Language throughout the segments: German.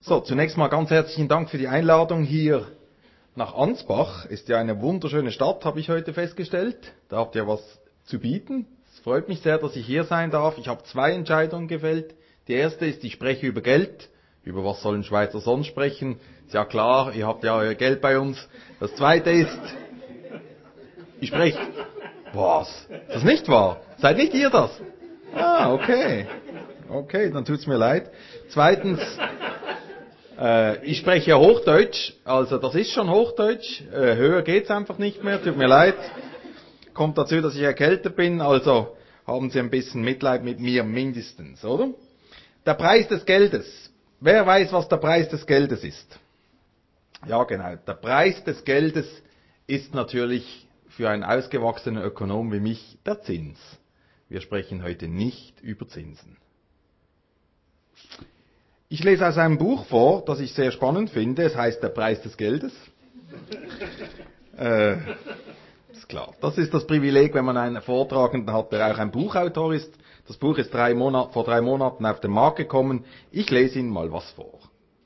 So, zunächst mal ganz herzlichen Dank für die Einladung hier nach Ansbach. Ist ja eine wunderschöne Stadt, habe ich heute festgestellt. Da habt ihr was zu bieten. Es freut mich sehr, dass ich hier sein darf. Ich habe 2 Entscheidungen gefällt. Die erste ist, ich spreche über Geld. Über was sollen Schweizer sonst sprechen? Ist ja klar, ihr habt ja euer Geld bei uns. Das zweite ist, ich spreche... Was? Ist das nicht wahr? Seid nicht ihr das? Ah, okay. Okay, dann tut's mir leid. Zweitens, ich spreche ja Hochdeutsch, also das ist schon Hochdeutsch. Höher geht's einfach nicht mehr, tut mir leid. Kommt dazu, dass ich erkältet bin, also haben Sie ein bisschen Mitleid mit mir mindestens, oder? Der Preis des Geldes. Wer weiß, was der Preis des Geldes ist? Ja, genau. Der Preis des Geldes ist natürlich für einen ausgewachsenen Ökonom wie mich der Zins. Wir sprechen heute nicht über Zinsen. Ich lese aus einem Buch vor, das ich sehr spannend finde. Es heißt Der Preis des Geldes. Ist klar. Das ist das Privileg, wenn man einen Vortragenden hat, der auch ein Buchautor ist. Das Buch ist vor 3 Monaten auf den Markt gekommen. Ich lese Ihnen mal was vor.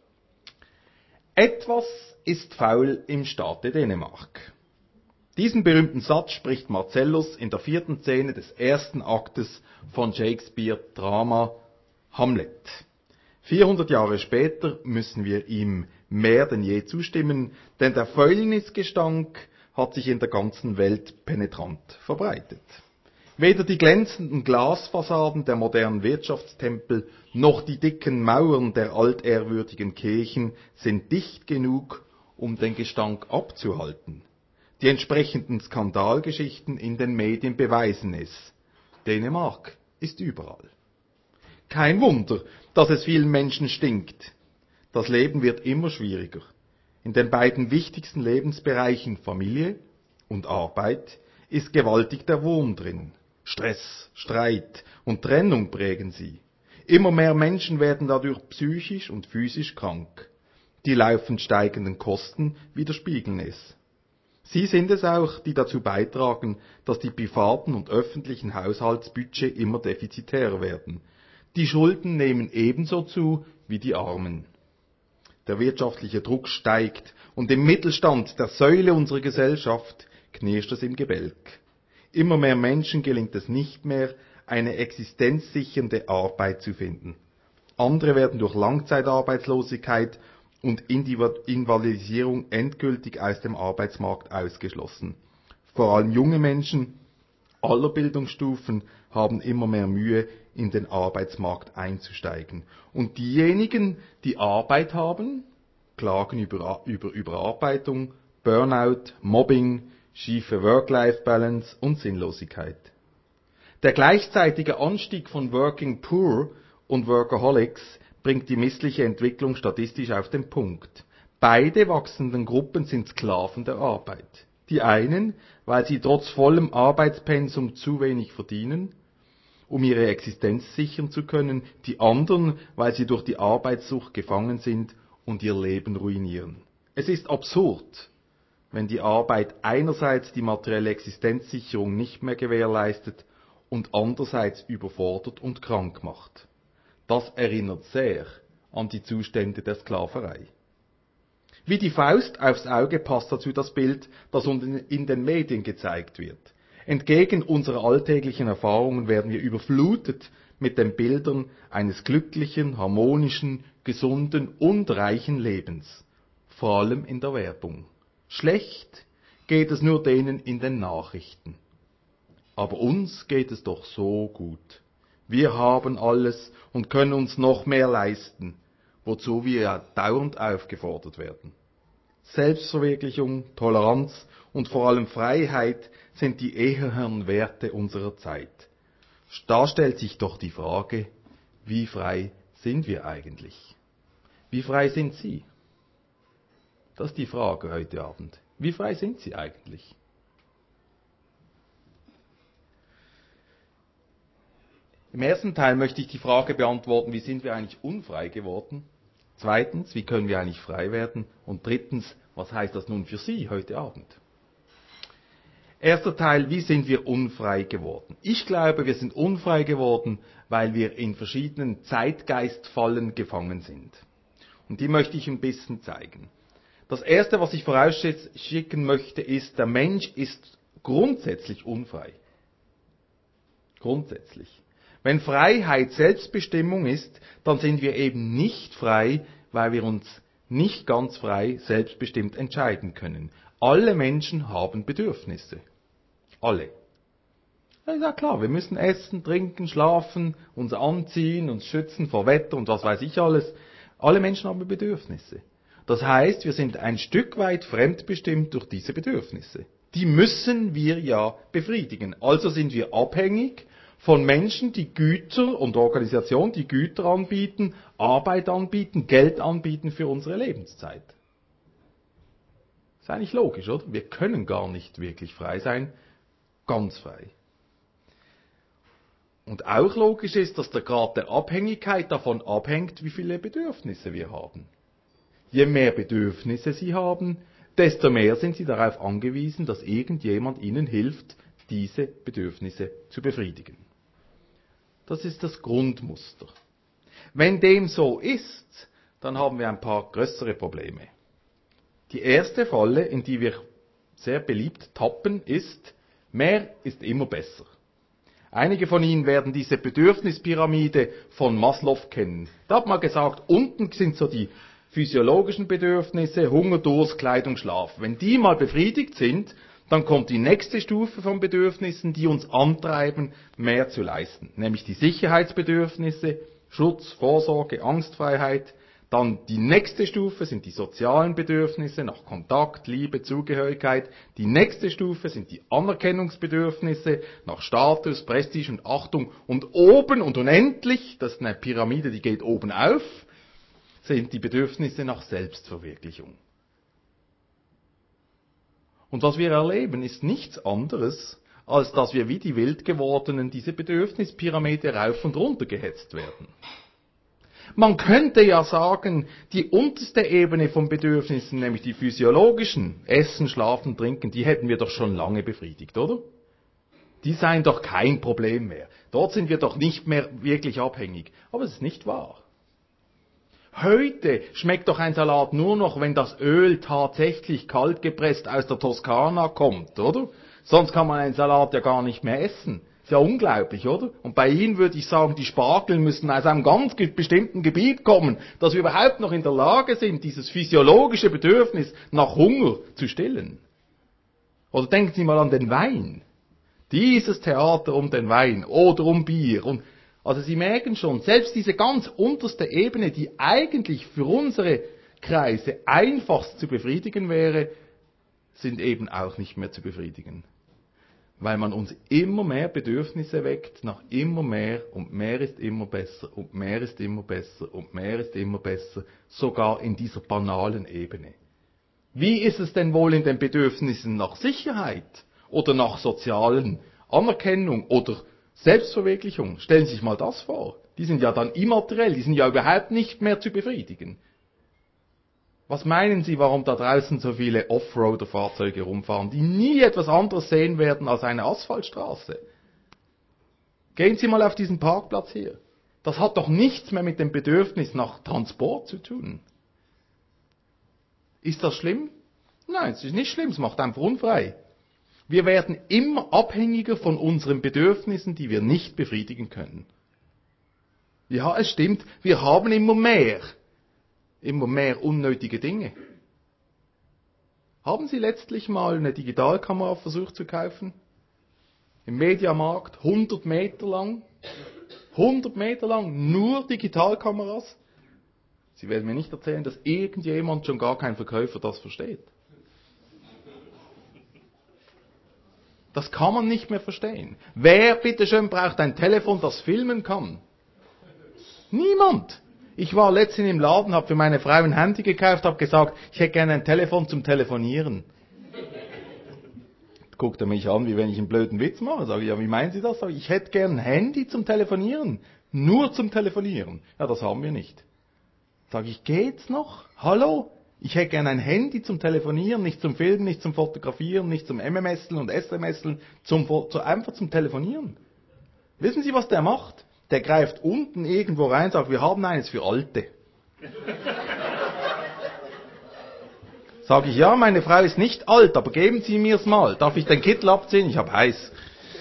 Etwas ist faul im Staate Dänemark. Diesen berühmten Satz spricht Marcellus in der 4. Szene des 1. Aktes von Shakespeare Drama Hamlet. 400 Jahre später müssen wir ihm mehr denn je zustimmen, denn der Fäulnisgestank hat sich in der ganzen Welt penetrant verbreitet. Weder die glänzenden Glasfassaden der modernen Wirtschaftstempel noch die dicken Mauern der altehrwürdigen Kirchen sind dicht genug, um den Gestank abzuhalten. Die entsprechenden Skandalgeschichten in den Medien beweisen es. Dänemark ist überall. Kein Wunder, dass es vielen Menschen stinkt. Das Leben wird immer schwieriger. In den beiden wichtigsten Lebensbereichen Familie und Arbeit ist gewaltig der Wurm drin. Stress, Streit und Trennung prägen sie. Immer mehr Menschen werden dadurch psychisch und physisch krank. Die laufend steigenden Kosten widerspiegeln es. Sie sind es auch, die dazu beitragen, dass die privaten und öffentlichen Haushaltsbudgets immer defizitärer werden. Die Schulden nehmen ebenso zu wie die Armen. Der wirtschaftliche Druck steigt und im Mittelstand, der Säule unserer Gesellschaft, knirscht es im Gebälk. Immer mehr Menschen gelingt es nicht mehr, eine existenzsichernde Arbeit zu finden. Andere werden durch Langzeitarbeitslosigkeit und Invalidisierung endgültig aus dem Arbeitsmarkt ausgeschlossen. Vor allem junge Menschen aller Bildungsstufen haben immer mehr Mühe, in den Arbeitsmarkt einzusteigen. Und diejenigen, die Arbeit haben, klagen über Überarbeitung, Burnout, Mobbing, schiefe Work-Life-Balance und Sinnlosigkeit. Der gleichzeitige Anstieg von Working Poor und Workaholics bringt die missliche Entwicklung statistisch auf den Punkt. Beide wachsenden Gruppen sind Sklaven der Arbeit. Die einen, weil sie trotz vollem Arbeitspensum zu wenig verdienen, um ihre Existenz sichern zu können, die anderen, weil sie durch die Arbeitssucht gefangen sind und ihr Leben ruinieren. Es ist absurd, wenn die Arbeit einerseits die materielle Existenzsicherung nicht mehr gewährleistet und andererseits überfordert und krank macht. Das erinnert sehr an die Zustände der Sklaverei. Wie die Faust aufs Auge passt dazu das Bild, das uns in den Medien gezeigt wird. Entgegen unserer alltäglichen Erfahrungen werden wir überflutet mit den Bildern eines glücklichen, harmonischen, gesunden und reichen Lebens. Vor allem in der Werbung. Schlecht geht es nur denen in den Nachrichten. Aber uns geht es doch so gut. Wir haben alles und können uns noch mehr leisten, wozu wir ja dauernd aufgefordert werden. Selbstverwirklichung, Toleranz und vor allem Freiheit sind die eheren Werte unserer Zeit. Da stellt sich doch die Frage, wie frei sind wir eigentlich? Wie frei sind Sie? Das ist die Frage heute Abend. Wie frei sind Sie eigentlich? Im ersten Teil möchte ich die Frage beantworten, wie sind wir eigentlich unfrei geworden? Zweitens, wie können wir eigentlich frei werden? Und drittens, was heißt das nun für Sie heute Abend? Erster Teil, wie sind wir unfrei geworden? Ich glaube, wir sind unfrei geworden, weil wir in verschiedenen Zeitgeistfallen gefangen sind. Und die möchte ich ein bisschen zeigen. Das Erste, was ich vorausschicken möchte, ist, der Mensch ist grundsätzlich unfrei. Grundsätzlich. Wenn Freiheit Selbstbestimmung ist, dann sind wir eben nicht frei, weil wir uns nicht ganz frei selbstbestimmt entscheiden können. Alle Menschen haben Bedürfnisse. Alle. Ja, ist ja klar, wir müssen essen, trinken, schlafen, uns anziehen, uns schützen vor Wetter und was weiß ich alles. Alle Menschen haben Bedürfnisse. Das heißt, wir sind ein Stück weit fremdbestimmt durch diese Bedürfnisse. Die müssen wir ja befriedigen. Also sind wir abhängig von Menschen, die Güter und Organisationen, die Güter anbieten, Arbeit anbieten, Geld anbieten für unsere Lebenszeit. Ist eigentlich logisch, oder? Wir können gar nicht wirklich frei sein, ganz frei. Und auch logisch ist, dass der Grad der Abhängigkeit davon abhängt, wie viele Bedürfnisse wir haben. Je mehr Bedürfnisse Sie haben, desto mehr sind Sie darauf angewiesen, dass irgendjemand Ihnen hilft, diese Bedürfnisse zu befriedigen. Das ist das Grundmuster. Wenn dem so ist, dann haben wir ein paar größere Probleme. Die erste Falle, in die wir sehr beliebt tappen, ist, mehr ist immer besser. Einige von Ihnen werden diese Bedürfnispyramide von Maslow kennen. Da hat man gesagt, unten sind so die physiologischen Bedürfnisse, Hunger, Durst, Kleidung, Schlaf. Wenn die mal befriedigt sind, dann kommt die nächste Stufe von Bedürfnissen, die uns antreiben, mehr zu leisten. Nämlich die Sicherheitsbedürfnisse, Schutz, Vorsorge, Angstfreiheit. Dann die nächste Stufe sind die sozialen Bedürfnisse nach Kontakt, Liebe, Zugehörigkeit. Die nächste Stufe sind die Anerkennungsbedürfnisse nach Status, Prestige und Achtung. Und oben und unendlich, das ist eine Pyramide, die geht oben auf, sind die Bedürfnisse nach Selbstverwirklichung. Und was wir erleben, ist nichts anderes, als dass wir wie die Wildgewordenen diese Bedürfnispyramide rauf und runter gehetzt werden. Man könnte ja sagen, die unterste Ebene von Bedürfnissen, nämlich die physiologischen, Essen, Schlafen, Trinken, die hätten wir doch schon lange befriedigt, oder? Die seien doch kein Problem mehr. Dort sind wir doch nicht mehr wirklich abhängig. Aber es ist nicht wahr. Heute schmeckt doch ein Salat nur noch, wenn das Öl tatsächlich kalt gepresst aus der Toskana kommt, oder? Sonst kann man einen Salat ja gar nicht mehr essen. Ist ja unglaublich, oder? Und bei Ihnen würde ich sagen, die Spargel müssen aus einem ganz bestimmten Gebiet kommen, dass wir überhaupt noch in der Lage sind, dieses physiologische Bedürfnis nach Hunger zu stillen. Oder denken Sie mal an den Wein. Dieses Theater um den Wein oder um Bier. Und also Sie merken schon, selbst diese ganz unterste Ebene, die eigentlich für unsere Kreise einfachst zu befriedigen wäre, sind eben auch nicht mehr zu befriedigen. Weil man uns immer mehr Bedürfnisse weckt nach immer mehr und mehr ist immer besser und mehr ist immer besser und mehr ist immer besser, sogar in dieser banalen Ebene. Wie ist es denn wohl in den Bedürfnissen nach Sicherheit oder nach sozialen Anerkennung oder Selbstverwirklichung? Stellen Sie sich mal das vor. Die sind ja dann immateriell, die sind ja überhaupt nicht mehr zu befriedigen. Was meinen Sie, warum da draußen so viele Offroader-Fahrzeuge rumfahren, die nie etwas anderes sehen werden als eine Asphaltstraße? Gehen Sie mal auf diesen Parkplatz hier. Das hat doch nichts mehr mit dem Bedürfnis nach Transport zu tun. Ist das schlimm? Nein, es ist nicht schlimm, es macht einfach unfrei. Wir werden immer abhängiger von unseren Bedürfnissen, die wir nicht befriedigen können. Ja, es stimmt, wir haben immer mehr unnötige Dinge. Haben Sie letztlich mal eine Digitalkamera versucht zu kaufen? Im Mediamarkt, 100 Meter lang, nur Digitalkameras? Sie werden mir nicht erzählen, dass irgendjemand, schon gar kein Verkäufer, das versteht. Das kann man nicht mehr verstehen. Wer bitteschön braucht ein Telefon, das filmen kann? Niemand. Ich war letztens im Laden, habe für meine Frau ein Handy gekauft, habe gesagt, ich hätte gerne ein Telefon zum Telefonieren. Guckt er mich an, wie wenn ich einen blöden Witz mache. Sage ich, ja, wie meinen Sie das? Sage ich hätte gerne ein Handy zum Telefonieren. Nur zum Telefonieren. Ja, das haben wir nicht. Sage ich, geht's noch? Hallo? Ich hätte gerne ein Handy zum Telefonieren, nicht zum Filmen, nicht zum Fotografieren, nicht zum MMSeln und SMSeln, einfach zum Telefonieren. Wissen Sie, was der macht? Der greift unten irgendwo rein und sagt, wir haben eines für Alte. Sage ich, ja, meine Frau ist nicht alt, aber geben Sie mir's mal. Darf ich den Kittel abziehen? Ich hab heiß.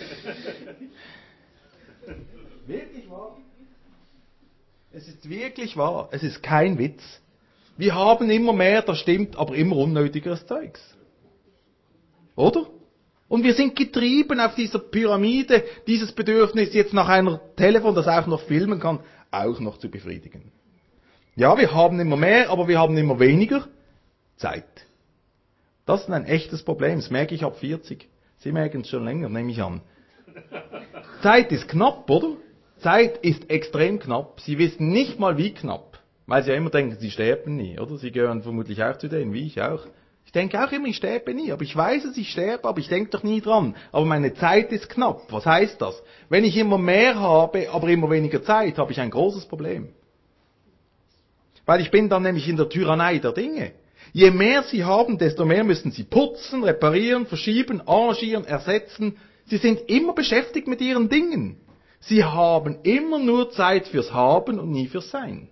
Wirklich wahr? Es ist wirklich wahr. Es ist kein Witz. Wir haben immer mehr, das stimmt, aber immer unnötigeres Zeugs. Oder? Und wir sind getrieben auf dieser Pyramide, dieses Bedürfnis jetzt nach einer Telefon, das auch noch filmen kann, auch noch zu befriedigen. Ja, wir haben immer mehr, aber wir haben immer weniger Zeit. Das ist ein echtes Problem, das merke ich ab 40. Sie merken es schon länger, nehme ich an. Zeit ist knapp, oder? Zeit ist extrem knapp. Sie wissen nicht mal, wie knapp. Weil Sie ja immer denken, Sie sterben nie, oder? Sie gehören vermutlich auch zu denen, wie ich auch. Ich denke auch immer, ich sterbe nie. Aber ich weiß es, ich sterbe, aber ich denke doch nie dran. Aber meine Zeit ist knapp. Was heißt das? Wenn ich immer mehr habe, aber immer weniger Zeit, habe ich ein großes Problem. Weil ich bin dann nämlich in der Tyrannei der Dinge. Je mehr Sie haben, desto mehr müssen Sie putzen, reparieren, verschieben, arrangieren, ersetzen. Sie sind immer beschäftigt mit Ihren Dingen. Sie haben immer nur Zeit fürs Haben und nie fürs Sein.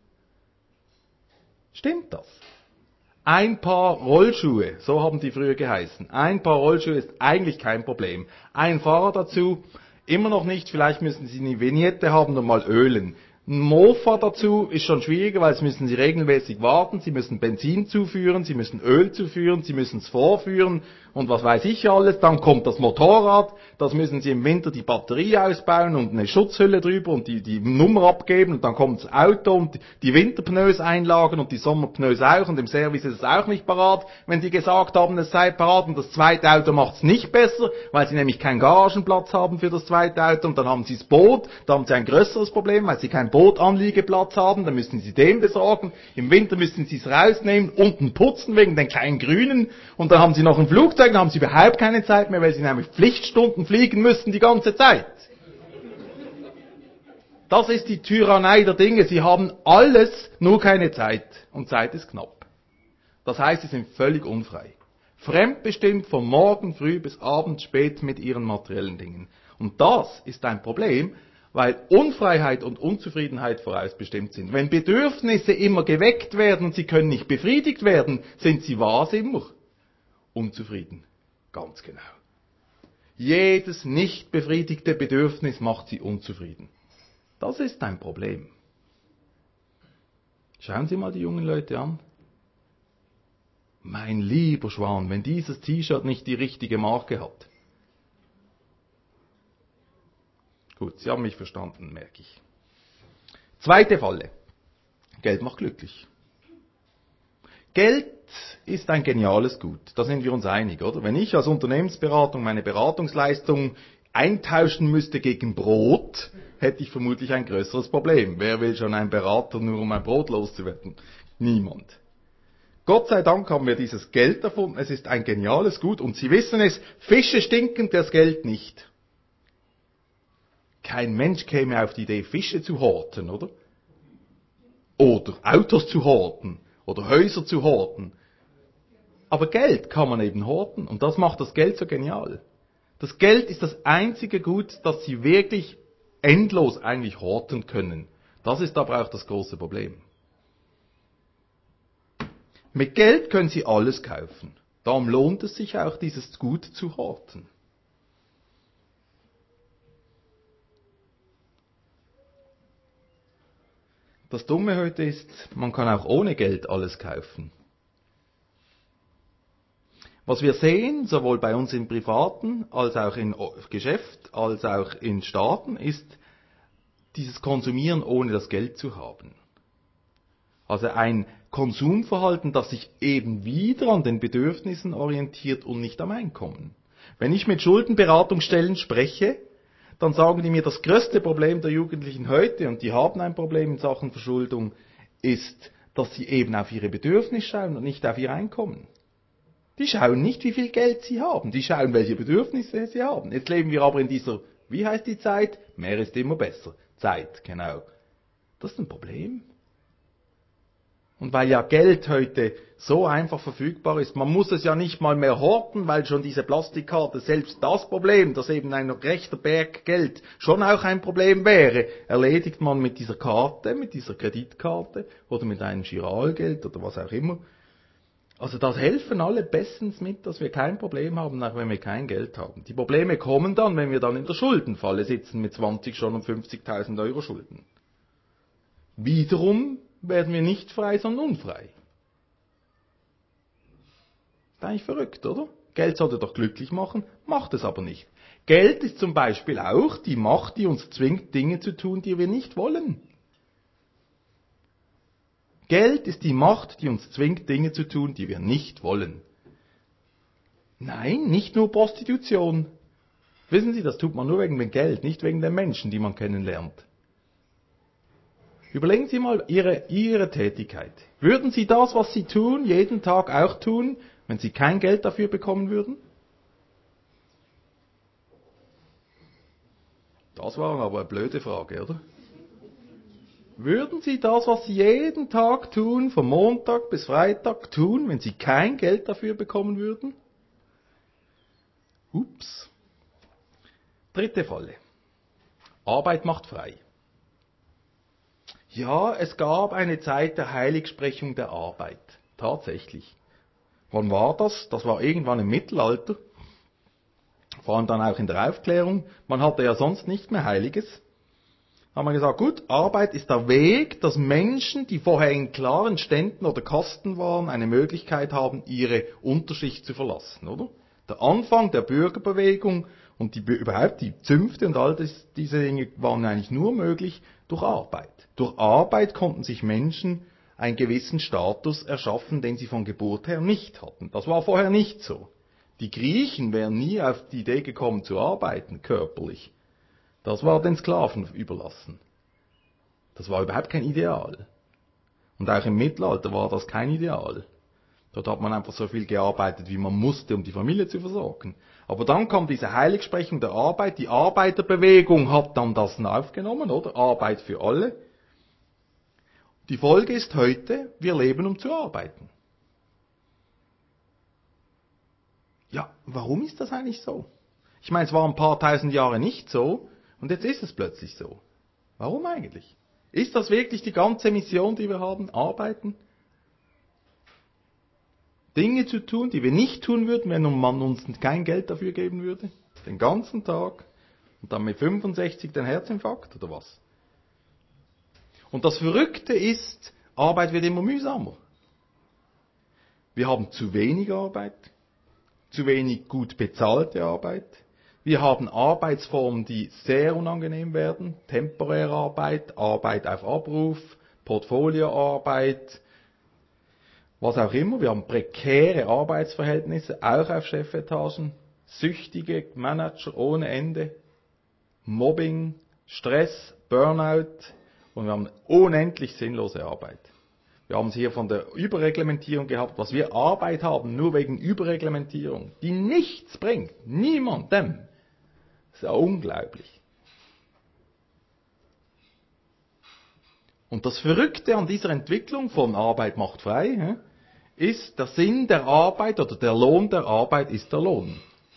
Stimmt das? Ein Paar Rollschuhe, so haben die früher geheißen. Ein Paar Rollschuhe ist eigentlich kein Problem. Ein Fahrer dazu, immer noch nicht, vielleicht müssen Sie eine Vignette haben und mal ölen. Ein Mofa dazu ist schon schwieriger, weil Sie müssen Sie regelmäßig warten, Sie müssen Benzin zuführen, Sie müssen Öl zuführen, Sie müssen es vorführen und was weiß ich alles. Dann kommt das Motorrad, das müssen Sie im Winter die Batterie ausbauen und eine Schutzhülle drüber und die Nummer abgeben und dann kommt das Auto und die Winterpneus einlagern und die Sommerpneus auch und im Service ist es auch nicht parat, wenn die gesagt haben, es sei parat und das zweite Auto macht es nicht besser, weil Sie nämlich keinen Garagenplatz haben für das zweite Auto und dann haben Sie das Boot, da haben Sie ein größeres Problem, weil Sie keinen Bootanliegeplatz haben, dann müssen Sie den besorgen, im Winter müssen Sie es rausnehmen, unten putzen wegen den kleinen Grünen und dann haben Sie noch ein Flugzeug, dann haben Sie überhaupt keine Zeit mehr, weil Sie nämlich Pflichtstunden fliegen müssen die ganze Zeit. Das ist die Tyrannei der Dinge. Sie haben alles, nur keine Zeit. Und Zeit ist knapp. Das heißt, Sie sind völlig unfrei. Fremdbestimmt von morgen früh bis abends spät mit Ihren materiellen Dingen. Und das ist ein Problem, weil Unfreiheit und Unzufriedenheit vorausbestimmt sind. Wenn Bedürfnisse immer geweckt werden und sie können nicht befriedigt werden, sind Sie was immer? Unzufrieden. Ganz genau. Jedes nicht befriedigte Bedürfnis macht Sie unzufrieden. Das ist ein Problem. Schauen Sie mal die jungen Leute an. Mein lieber Schwan, wenn dieses T-Shirt nicht die richtige Marke hat. Gut, Sie haben mich verstanden, merke ich. Zweite Falle. Geld macht glücklich. Geld ist ein geniales Gut, da sind wir uns einig, oder? Wenn ich als Unternehmensberatung meine Beratungsleistung eintauschen müsste gegen Brot, hätte ich vermutlich ein größeres Problem. Wer will schon einen Berater, nur um ein Brot loszuwerden? Niemand. Gott sei Dank haben wir dieses Geld erfunden, es ist ein geniales Gut und Sie wissen es, Fische stinken, das Geld nicht. Kein Mensch käme auf die Idee, Fische zu horten, oder? Oder Autos zu horten, oder Häuser zu horten. Aber Geld kann man eben horten und das macht das Geld so genial. Das Geld ist das einzige Gut, das Sie wirklich endlos eigentlich horten können. Das ist aber auch das große Problem. Mit Geld können Sie alles kaufen. Darum lohnt es sich auch, dieses Gut zu horten. Das Dumme heute ist, man kann auch ohne Geld alles kaufen. Was wir sehen, sowohl bei uns im Privaten, als auch im Geschäft, als auch in Staaten, ist dieses Konsumieren ohne das Geld zu haben. Also ein Konsumverhalten, das sich eben wieder an den Bedürfnissen orientiert und nicht am Einkommen. Wenn ich mit Schuldenberatungsstellen spreche, dann sagen die mir, das größte Problem der Jugendlichen heute, und die haben ein Problem in Sachen Verschuldung, ist, dass sie eben auf ihre Bedürfnisse schauen und nicht auf ihr Einkommen. Die schauen nicht, wie viel Geld sie haben, die schauen, welche Bedürfnisse sie haben. Jetzt leben wir aber in dieser, wie heißt die Zeit? Mehr ist immer besser. Zeit, genau. Das ist ein Problem. Und weil ja Geld heute so einfach verfügbar ist, man muss es ja nicht mal mehr horten, weil schon diese Plastikkarte, selbst das Problem, dass eben ein rechter Berg Geld schon auch ein Problem wäre, erledigt man mit dieser Karte, mit dieser Kreditkarte oder mit einem Giralgeld oder was auch immer. Also das helfen alle bestens mit, dass wir kein Problem haben, auch wenn wir kein Geld haben. Die Probleme kommen dann, wenn wir dann in der Schuldenfalle sitzen mit 20 schon und 50.000 Euro Schulden. Wiederum werden wir nicht frei, sondern unfrei. Ist eigentlich verrückt, oder? Geld sollte doch glücklich machen, macht es aber nicht. Geld ist zum Beispiel auch die Macht, die uns zwingt, Dinge zu tun, die wir nicht wollen. Geld ist die Macht, die uns zwingt, Dinge zu tun, die wir nicht wollen. Nein, nicht nur Prostitution. Wissen Sie, das tut man nur wegen dem Geld, nicht wegen den Menschen, die man kennenlernt. Überlegen Sie mal Ihre Tätigkeit. Würden Sie das, was Sie tun, jeden Tag auch tun, wenn Sie kein Geld dafür bekommen würden? Das war aber eine blöde Frage, oder? Würden Sie das, was Sie jeden Tag tun, von Montag bis Freitag tun, wenn Sie kein Geld dafür bekommen würden? Ups. Dritte Falle. Arbeit macht frei. Ja, es gab eine Zeit der Heiligsprechung der Arbeit. Tatsächlich. Wann war das? Das war irgendwann im Mittelalter. Vor allem dann auch in der Aufklärung. Man hatte ja sonst nicht mehr Heiliges. Haben wir gesagt, gut, Arbeit ist der Weg, dass Menschen, die vorher in klaren Ständen oder Kasten waren, eine Möglichkeit haben, ihre Unterschicht zu verlassen, oder? Der Anfang der Bürgerbewegung und überhaupt die Zünfte und all diese Dinge waren eigentlich nur möglich durch Arbeit. Durch Arbeit konnten sich Menschen einen gewissen Status erschaffen, den sie von Geburt her nicht hatten. Das war vorher nicht so. Die Griechen wären nie auf die Idee gekommen zu arbeiten, körperlich. Das war den Sklaven überlassen. Das war überhaupt kein Ideal. Und auch im Mittelalter war das kein Ideal. Dort hat man einfach so viel gearbeitet, wie man musste, um die Familie zu versorgen. Aber dann kam diese Heiligsprechung der Arbeit. Die Arbeiterbewegung hat dann das aufgenommen, oder? Arbeit für alle. Die Folge ist heute, wir leben, um zu arbeiten. Ja, warum ist das eigentlich so? Ich meine, es war ein paar tausend Jahre nicht so. Und jetzt ist es plötzlich so. Warum eigentlich? Ist das wirklich die ganze Mission, die wir haben? Arbeiten? Dinge zu tun, die wir nicht tun würden, wenn man uns kein Geld dafür geben würde? Den ganzen Tag. Und dann mit 65 den Herzinfarkt oder was? Und das Verrückte ist, Arbeit wird immer mühsamer. Wir haben zu wenig Arbeit, zu wenig gut bezahlte Arbeit. Wir haben Arbeitsformen, die sehr unangenehm werden. Temporäre Arbeit, Arbeit auf Abruf, Portfolioarbeit, was auch immer. Wir haben prekäre Arbeitsverhältnisse, auch auf Chefetagen. Süchtige Manager ohne Ende. Mobbing, Stress, Burnout. Und wir haben unendlich sinnlose Arbeit. Wir haben es hier von der Überreglementierung gehabt, was wir Arbeit haben, nur wegen Überreglementierung, die nichts bringt. Niemandem. Das ist ja unglaublich. Und das Verrückte an dieser Entwicklung von Arbeit macht frei, ist, der Sinn der Arbeit oder der Lohn der Arbeit ist der Lohn.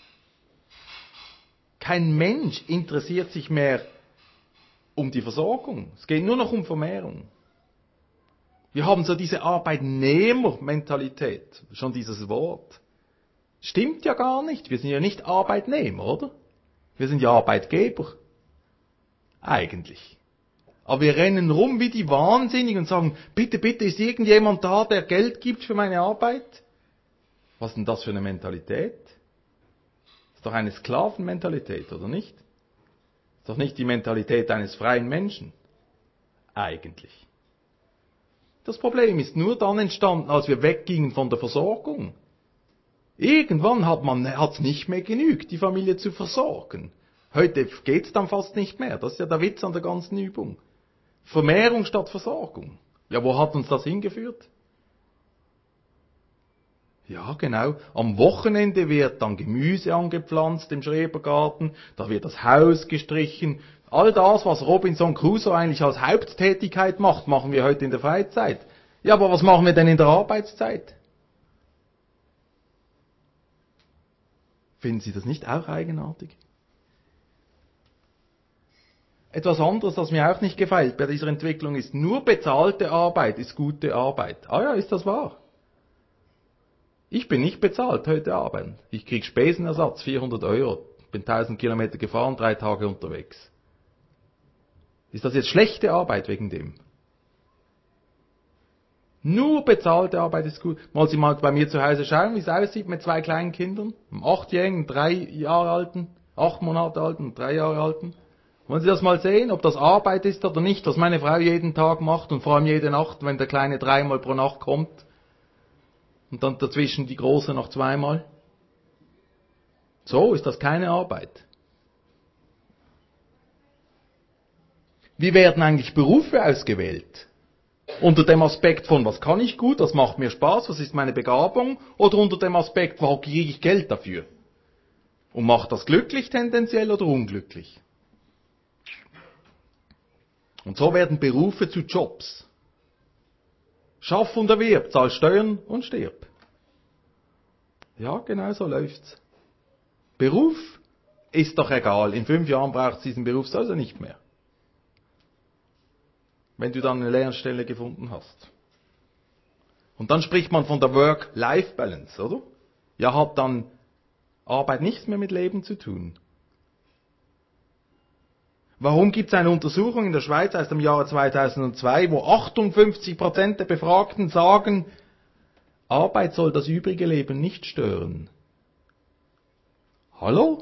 Kein Mensch interessiert sich mehr um die Versorgung. Es geht nur noch um Vermehrung. Wir haben so diese Arbeitnehmermentalität, schon dieses Wort. Stimmt ja gar nicht. Wir sind ja nicht Arbeitnehmer, oder? Wir sind ja Arbeitgeber. Eigentlich. Aber wir rennen rum wie die Wahnsinnigen und sagen, bitte, bitte, ist irgendjemand da, der Geld gibt für meine Arbeit? Was ist denn das für eine Mentalität? Das ist doch eine Sklavenmentalität, oder nicht? Das ist doch nicht die Mentalität eines freien Menschen. Eigentlich. Das Problem ist nur dann entstanden, als wir weggingen von der Versorgung. Irgendwann hat es nicht mehr genügt, die Familie zu versorgen. Heute geht es dann fast nicht mehr. Das ist ja der Witz an der ganzen Übung. Vermehrung statt Versorgung. Ja, wo hat uns das hingeführt? Ja, genau. Am Wochenende wird dann Gemüse angepflanzt im Schrebergarten, da wird das Haus gestrichen. All das, was Robinson Crusoe eigentlich als Haupttätigkeit macht, machen wir heute in der Freizeit. Ja, aber was machen wir denn in der Arbeitszeit? Finden Sie das nicht auch eigenartig? Etwas anderes, das mir auch nicht gefällt bei dieser Entwicklung ist, nur bezahlte Arbeit ist gute Arbeit. Ah ja, ist das wahr? Ich bin nicht bezahlt heute Abend. Ich krieg Spesenersatz, 400 Euro. Bin 1000 Kilometer gefahren, 3 Tage unterwegs. Ist das jetzt schlechte Arbeit wegen dem? Nur bezahlte Arbeit ist gut. Mal Sie mal bei mir zu Hause schauen, wie es aussieht mit 2 kleinen Kindern. Einem 8-jährigen, 3 Jahre alten, 8 Monate alten und 3 Jahre alten. Wollen Sie das mal sehen, ob das Arbeit ist oder nicht, was meine Frau jeden Tag macht und vor allem jede Nacht, wenn der Kleine 3-mal pro Nacht kommt und dann dazwischen die Große noch 2-mal. So ist das keine Arbeit. Wie werden eigentlich Berufe ausgewählt? Unter dem Aspekt von, was kann ich gut, was macht mir Spaß, was ist meine Begabung, oder unter dem Aspekt, wo kriege ich Geld dafür? Und macht das glücklich tendenziell oder unglücklich? Und so werden Berufe zu Jobs. Schaff und erwirb, zahl Steuern und stirb. Ja, genau so läuft's. Beruf ist doch egal. In 5 Jahren braucht es diesen Beruf sowieso nicht mehr. Wenn du dann eine Lehrstelle gefunden hast. Und dann spricht man von der Work-Life-Balance, oder? Ja, hat dann Arbeit nichts mehr mit Leben zu tun. Warum gibt es eine Untersuchung in der Schweiz aus dem Jahre 2002, wo 58% der Befragten sagen, Arbeit soll das übrige Leben nicht stören? Hallo?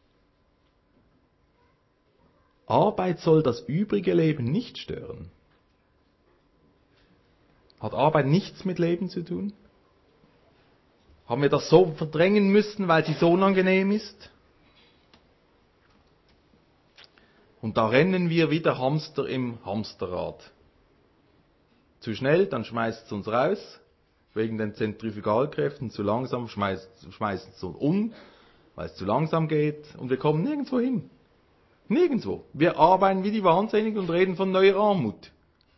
Arbeit soll das übrige Leben nicht stören. Hat Arbeit nichts mit Leben zu tun? Haben wir das so verdrängen müssen, weil sie so unangenehm ist? Und da rennen wir wie der Hamster im Hamsterrad. Zu schnell, dann schmeißt es uns raus, wegen den Zentrifugalkräften, zu langsam schmeißt es uns um, weil es zu langsam geht, und wir kommen nirgendwo hin. Nirgendwo. Wir arbeiten wie die Wahnsinnigen und reden von neuer Armut.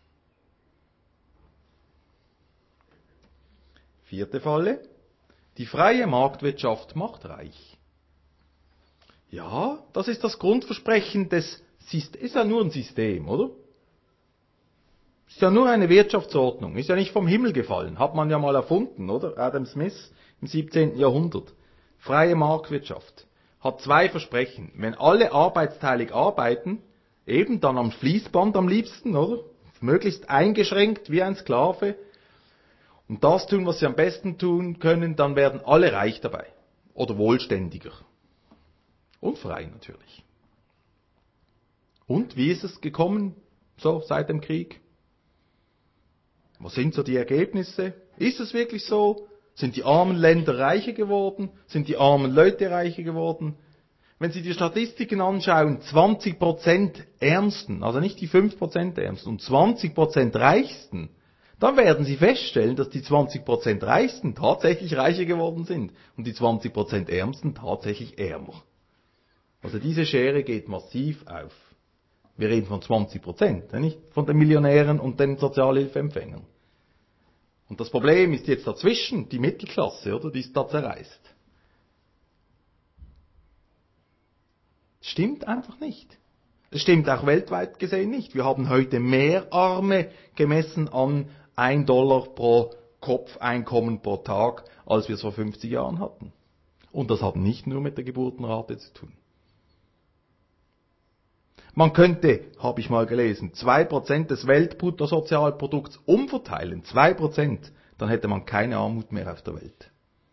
4. Falle. Die freie Marktwirtschaft macht reich. Ja, das ist das Grundversprechen des Systems. Ist ja nur ein System, oder? Ist ja nur eine Wirtschaftsordnung. Ist ja nicht vom Himmel gefallen. Hat man ja mal erfunden, oder? Adam Smith im 17. Jahrhundert. Freie Marktwirtschaft. Hat 2 Versprechen. Wenn alle arbeitsteilig arbeiten, eben dann am Fließband am liebsten, oder? Möglichst eingeschränkt wie ein Sklave. Und das tun, was sie am besten tun können, dann werden alle reich dabei. Oder wohlständiger. Und frei natürlich. Und wie ist es gekommen, so seit dem Krieg? Was sind so die Ergebnisse? Ist es wirklich so? Sind die armen Länder reicher geworden? Sind die armen Leute reicher geworden? Wenn Sie die Statistiken anschauen, 20% Ärmsten, also nicht die 5% Ärmsten, und 20% Reichsten, dann werden Sie feststellen, dass die 20% Reichsten tatsächlich reicher geworden sind und die 20% Ärmsten tatsächlich ärmer. Also diese Schere geht massiv auf. Wir reden von 20%, nicht von den Millionären und den Sozialhilfeempfängern. Und das Problem ist jetzt dazwischen, die Mittelklasse, oder? Die ist da zerreißt. Stimmt einfach nicht. Es stimmt auch weltweit gesehen nicht. Wir haben heute mehr Arme gemessen an $1 pro Kopf Einkommen pro Tag, als wir es vor 50 Jahren hatten. Und das hat nicht nur mit der Geburtenrate zu tun. Man könnte, habe ich mal gelesen, 2% des Weltbruttosozialprodukts umverteilen. 2%. Dann hätte man keine Armut mehr auf der Welt.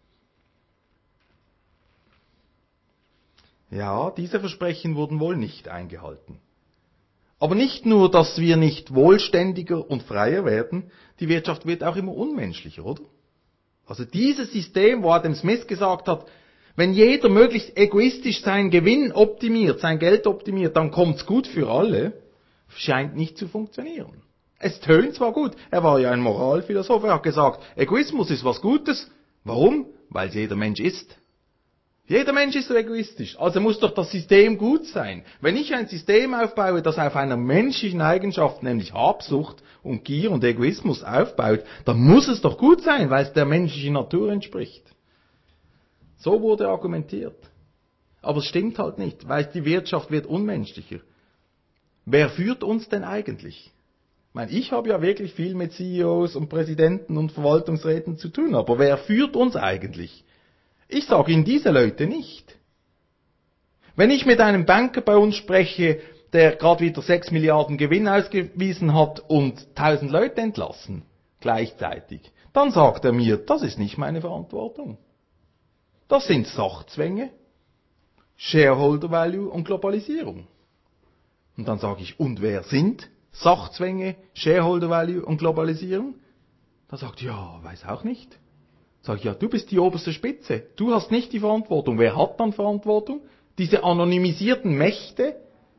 Ja, diese Versprechen wurden wohl nicht eingehalten. Aber nicht nur, dass wir nicht wohlständiger und freier werden, die Wirtschaft wird auch immer unmenschlicher, oder? Also dieses System, wo Adam Smith gesagt hat, wenn jeder möglichst egoistisch seinen Gewinn optimiert, sein Geld optimiert, dann kommt's gut für alle, scheint nicht zu funktionieren. Es tönt zwar gut, er war ja ein Moralphilosoph, er hat gesagt, Egoismus ist was Gutes. Warum? Weil jeder Mensch ist. Jeder Mensch ist so egoistisch, also muss doch das System gut sein. Wenn ich ein System aufbaue, das auf einer menschlichen Eigenschaft, nämlich Habsucht und Gier und Egoismus aufbaut, dann muss es doch gut sein, weil es der menschlichen Natur entspricht. So wurde argumentiert. Aber es stimmt halt nicht, weil die Wirtschaft wird unmenschlicher. Wer führt uns denn eigentlich? Ich meine, ich habe ja wirklich viel mit CEOs und Präsidenten und Verwaltungsräten zu tun, aber wer führt uns eigentlich? Ich sage Ihnen diese Leute nicht. Wenn ich mit einem Banker bei uns spreche, der gerade wieder 6 Milliarden Gewinn ausgewiesen hat und 1000 Leute entlassen, gleichzeitig, dann sagt er mir, das ist nicht meine Verantwortung. Das sind Sachzwänge, Shareholder Value und Globalisierung. Und dann sage ich, und wer sind Sachzwänge, Shareholder Value und Globalisierung? Da sagt, ja, weiß auch nicht. Sag ich, ja, du bist die oberste Spitze. Du hast nicht die Verantwortung. Wer hat dann Verantwortung? Diese anonymisierten Mächte?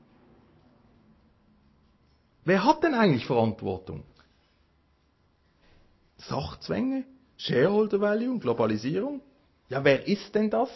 Wer hat denn eigentlich Verantwortung? Sachzwänge, Shareholder Value und Globalisierung? Ja, wer ist denn das?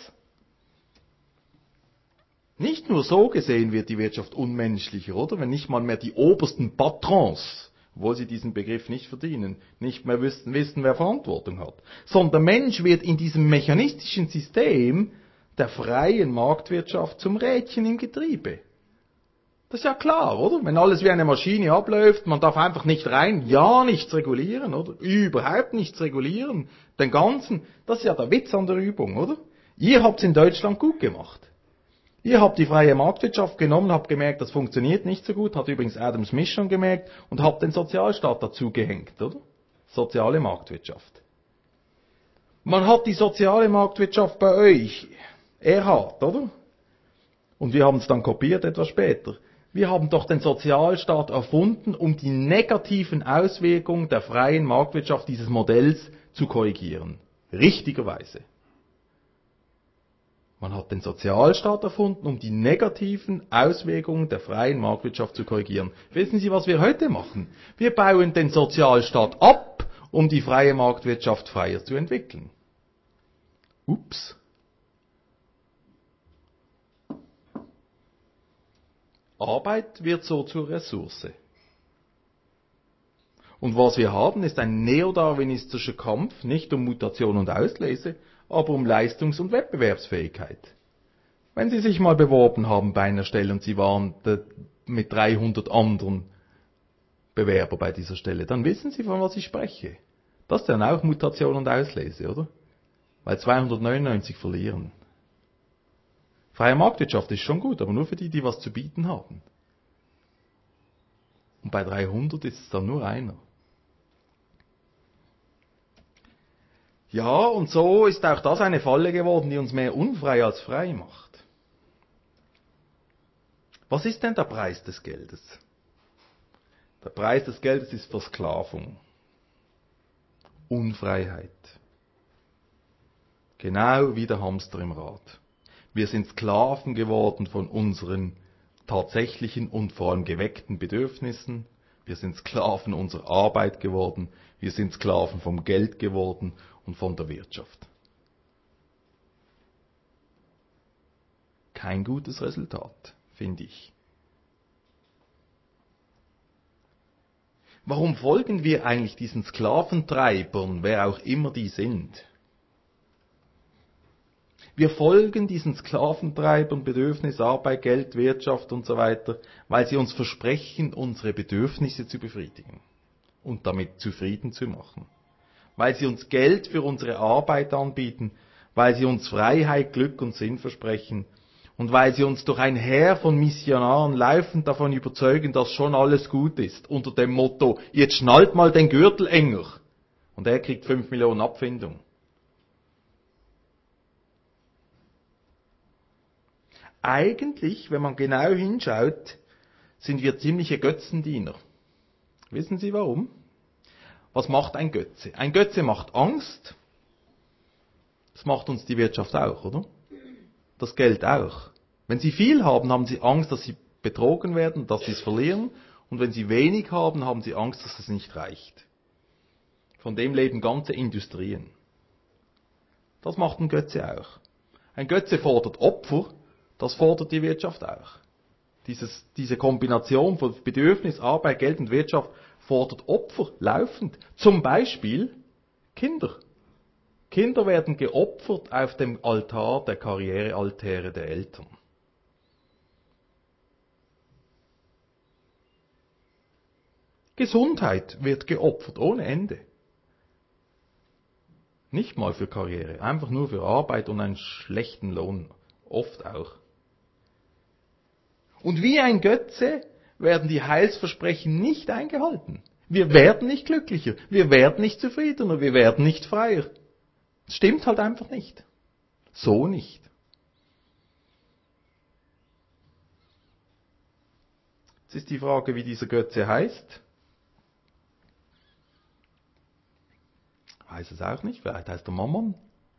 Nicht nur so gesehen wird die Wirtschaft unmenschlicher, oder? Wenn nicht mal mehr die obersten Patrons, obwohl sie diesen Begriff nicht verdienen, nicht mehr wissen, wer Verantwortung hat. Sondern der Mensch wird in diesem mechanistischen System der freien Marktwirtschaft zum Rädchen im Getriebe. Das ist ja klar, oder? Wenn alles wie eine Maschine abläuft, man darf einfach nicht rein, ja nichts regulieren, oder? Überhaupt nichts regulieren. Den ganzen, das ist ja der Witz an der Übung, oder? Ihr habt's in Deutschland gut gemacht. Ihr habt die freie Marktwirtschaft genommen, habt gemerkt, das funktioniert nicht so gut, hat übrigens Adam Smith schon gemerkt, und habt den Sozialstaat dazu gehängt, oder? Soziale Marktwirtschaft. Man hat die soziale Marktwirtschaft bei euch erhart, oder? Und wir haben es dann kopiert etwas später. Wir haben doch den Sozialstaat erfunden, um die negativen Auswirkungen der freien Marktwirtschaft dieses Modells zu korrigieren. Richtigerweise. Man hat den Sozialstaat erfunden, um die negativen Auswirkungen der freien Marktwirtschaft zu korrigieren. Wissen Sie, was wir heute machen? Wir bauen den Sozialstaat ab, um die freie Marktwirtschaft freier zu entwickeln. Ups. Arbeit wird so zur Ressource. Und was wir haben, ist ein neodarwinistischer Kampf, nicht um Mutation und Auslese, aber um Leistungs- und Wettbewerbsfähigkeit. Wenn Sie sich mal beworben haben bei einer Stelle und Sie waren mit 300 anderen Bewerber bei dieser Stelle, dann wissen Sie, von was ich spreche. Das ist dann auch Mutation und Auslese, oder? Weil 299 verlieren. Freie Marktwirtschaft ist schon gut, aber nur für die, die was zu bieten haben. Und bei 300 ist es dann nur einer. Ja, und so ist auch das eine Falle geworden, die uns mehr unfrei als frei macht. Was ist denn der Preis des Geldes? Der Preis des Geldes ist Versklavung, Unfreiheit. Genau wie der Hamster im Rad. Wir sind Sklaven geworden von unseren tatsächlichen und vor allem geweckten Bedürfnissen. Wir sind Sklaven unserer Arbeit geworden. Wir sind Sklaven vom Geld geworden und von der Wirtschaft. Kein gutes Resultat, finde ich. Warum folgen wir eigentlich diesen Sklaventreibern, wer auch immer die sind? Wir folgen diesen Sklaventreibern, Bedürfnis, Arbeit, Geld, Wirtschaft und so weiter, weil sie uns versprechen, unsere Bedürfnisse zu befriedigen und damit zufrieden zu machen. Weil sie uns Geld für unsere Arbeit anbieten, weil sie uns Freiheit, Glück und Sinn versprechen und weil sie uns durch ein Heer von Missionaren laufend davon überzeugen, dass schon alles gut ist, unter dem Motto, jetzt schnallt mal den Gürtel enger und er kriegt 5 Millionen Abfindung. Eigentlich, wenn man genau hinschaut, sind wir ziemliche Götzendiener. Wissen Sie warum? Was macht ein Götze? Ein Götze macht Angst. Das macht uns die Wirtschaft auch, oder? Das Geld auch. Wenn Sie viel haben, haben Sie Angst, dass Sie betrogen werden, dass Sie es verlieren. Und wenn Sie wenig haben, haben Sie Angst, dass es nicht reicht. Von dem leben ganze Industrien. Das macht ein Götze auch. Ein Götze fordert Opfer. Das fordert die Wirtschaft auch. Diese Kombination von Bedürfnis, Arbeit, Geld und Wirtschaft fordert Opfer laufend. Zum Beispiel Kinder. Kinder werden geopfert auf dem Altar der Karrierealtäre der Eltern. Gesundheit wird geopfert ohne Ende. Nicht mal für Karriere, einfach nur für Arbeit und einen schlechten Lohn. Oft auch. Und wie ein Götze werden die Heilsversprechen nicht eingehalten. Wir werden nicht glücklicher, wir werden nicht zufriedener, wir werden nicht freier. Das stimmt halt einfach nicht. So nicht. Jetzt ist die Frage, wie dieser Götze heißt. Weiß es auch nicht, vielleicht heißt er Mammon.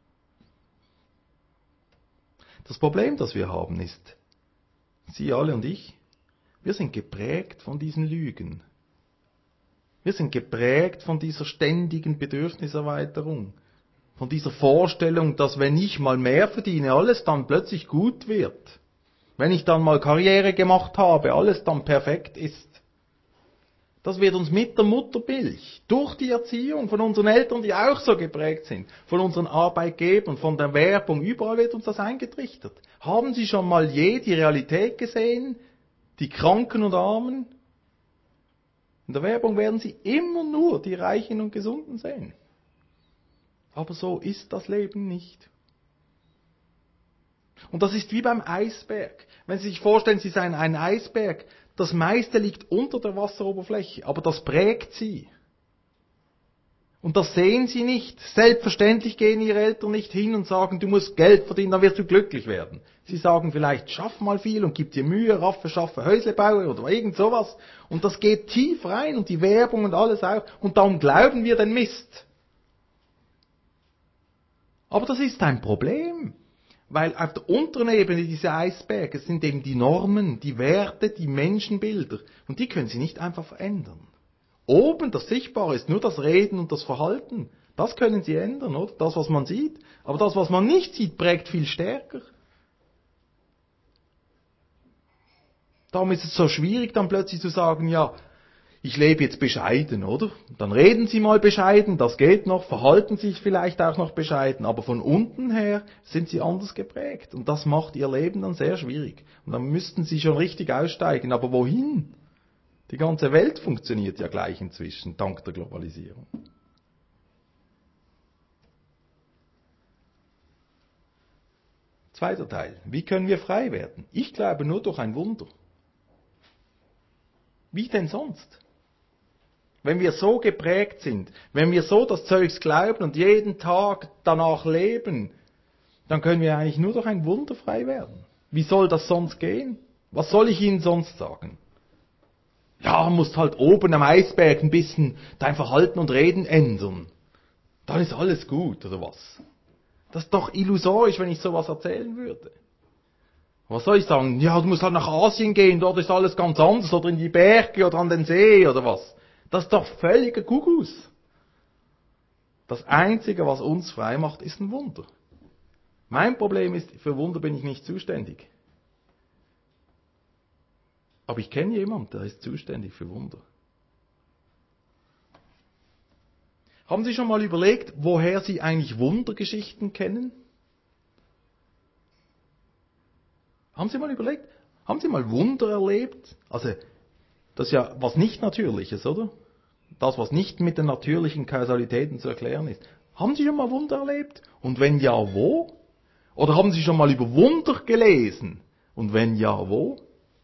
Das Problem, das wir haben, ist, Sie alle und ich, wir sind geprägt von diesen Lügen. Wir sind geprägt von dieser ständigen Bedürfniserweiterung, von dieser Vorstellung, dass wenn ich mal mehr verdiene, alles dann plötzlich gut wird. Wenn ich dann mal Karriere gemacht habe, alles dann perfekt ist. Das wird uns mit der Muttermilch, durch die Erziehung von unseren Eltern, die auch so geprägt sind, von unseren Arbeitgebern, von der Werbung, überall wird uns das eingetrichtert. Haben Sie schon mal je die Realität gesehen? Die Kranken und Armen? In der Werbung werden Sie immer nur die Reichen und Gesunden sehen. Aber so ist das Leben nicht. Und das ist wie beim Eisberg. Wenn Sie sich vorstellen, Sie seien ein Eisberg, das meiste liegt unter der Wasseroberfläche, aber das prägt Sie. Und das sehen Sie nicht. Selbstverständlich gehen Ihre Eltern nicht hin und sagen, du musst Geld verdienen, dann wirst du glücklich werden. Sie sagen vielleicht, schaff mal viel und gib dir Mühe, raffe, schaffe, Häusle baue oder irgend sowas. Und das geht tief rein und die Werbung und alles auch. Und darum glauben wir den Mist. Aber das ist ein Problem. Weil auf der unteren Ebene dieser Eisberge sind eben die Normen, die Werte, die Menschenbilder. Und die können Sie nicht einfach verändern. Oben, das Sichtbare, ist nur das Reden und das Verhalten. Das können Sie ändern, oder? Das, was man sieht. Aber das, was man nicht sieht, prägt viel stärker. Darum ist es so schwierig, dann plötzlich zu sagen, ja, ich lebe jetzt bescheiden, oder? Dann reden Sie mal bescheiden, das geht noch, verhalten sich vielleicht auch noch bescheiden, aber von unten her sind Sie anders geprägt. Und das macht Ihr Leben dann sehr schwierig. Und dann müssten Sie schon richtig aussteigen. Aber wohin? Die ganze Welt funktioniert ja gleich inzwischen, dank der Globalisierung. Zweiter Teil. Wie können wir frei werden? Ich glaube nur durch ein Wunder. Wie denn sonst? Wenn wir so geprägt sind, wenn wir so das Zeugs glauben und jeden Tag danach leben, dann können wir eigentlich nur durch ein Wunder frei werden. Wie soll das sonst gehen? Was soll ich Ihnen sonst sagen? Ja, musst halt oben am Eisberg ein bisschen dein Verhalten und Reden ändern. Dann ist alles gut, oder was? Das ist doch illusorisch, wenn ich sowas erzählen würde. Was soll ich sagen? Ja, du musst halt nach Asien gehen, dort ist alles ganz anders, oder in die Berge oder an den See, oder was? Das ist doch völliger Kuckuck. Das Einzige, was uns frei macht, ist ein Wunder. Mein Problem ist, für Wunder bin ich nicht zuständig. Aber ich kenne jemanden, der ist zuständig für Wunder. Haben Sie schon mal überlegt, woher Sie eigentlich Wundergeschichten kennen? Haben Sie mal überlegt? Haben Sie mal Wunder erlebt? Also, das ist ja was nicht Natürliches, oder? Das, was nicht mit den natürlichen Kausalitäten zu erklären ist. Haben Sie schon mal Wunder erlebt? Und wenn ja, wo? Oder haben Sie schon mal über Wunder gelesen? Und wenn ja, wo?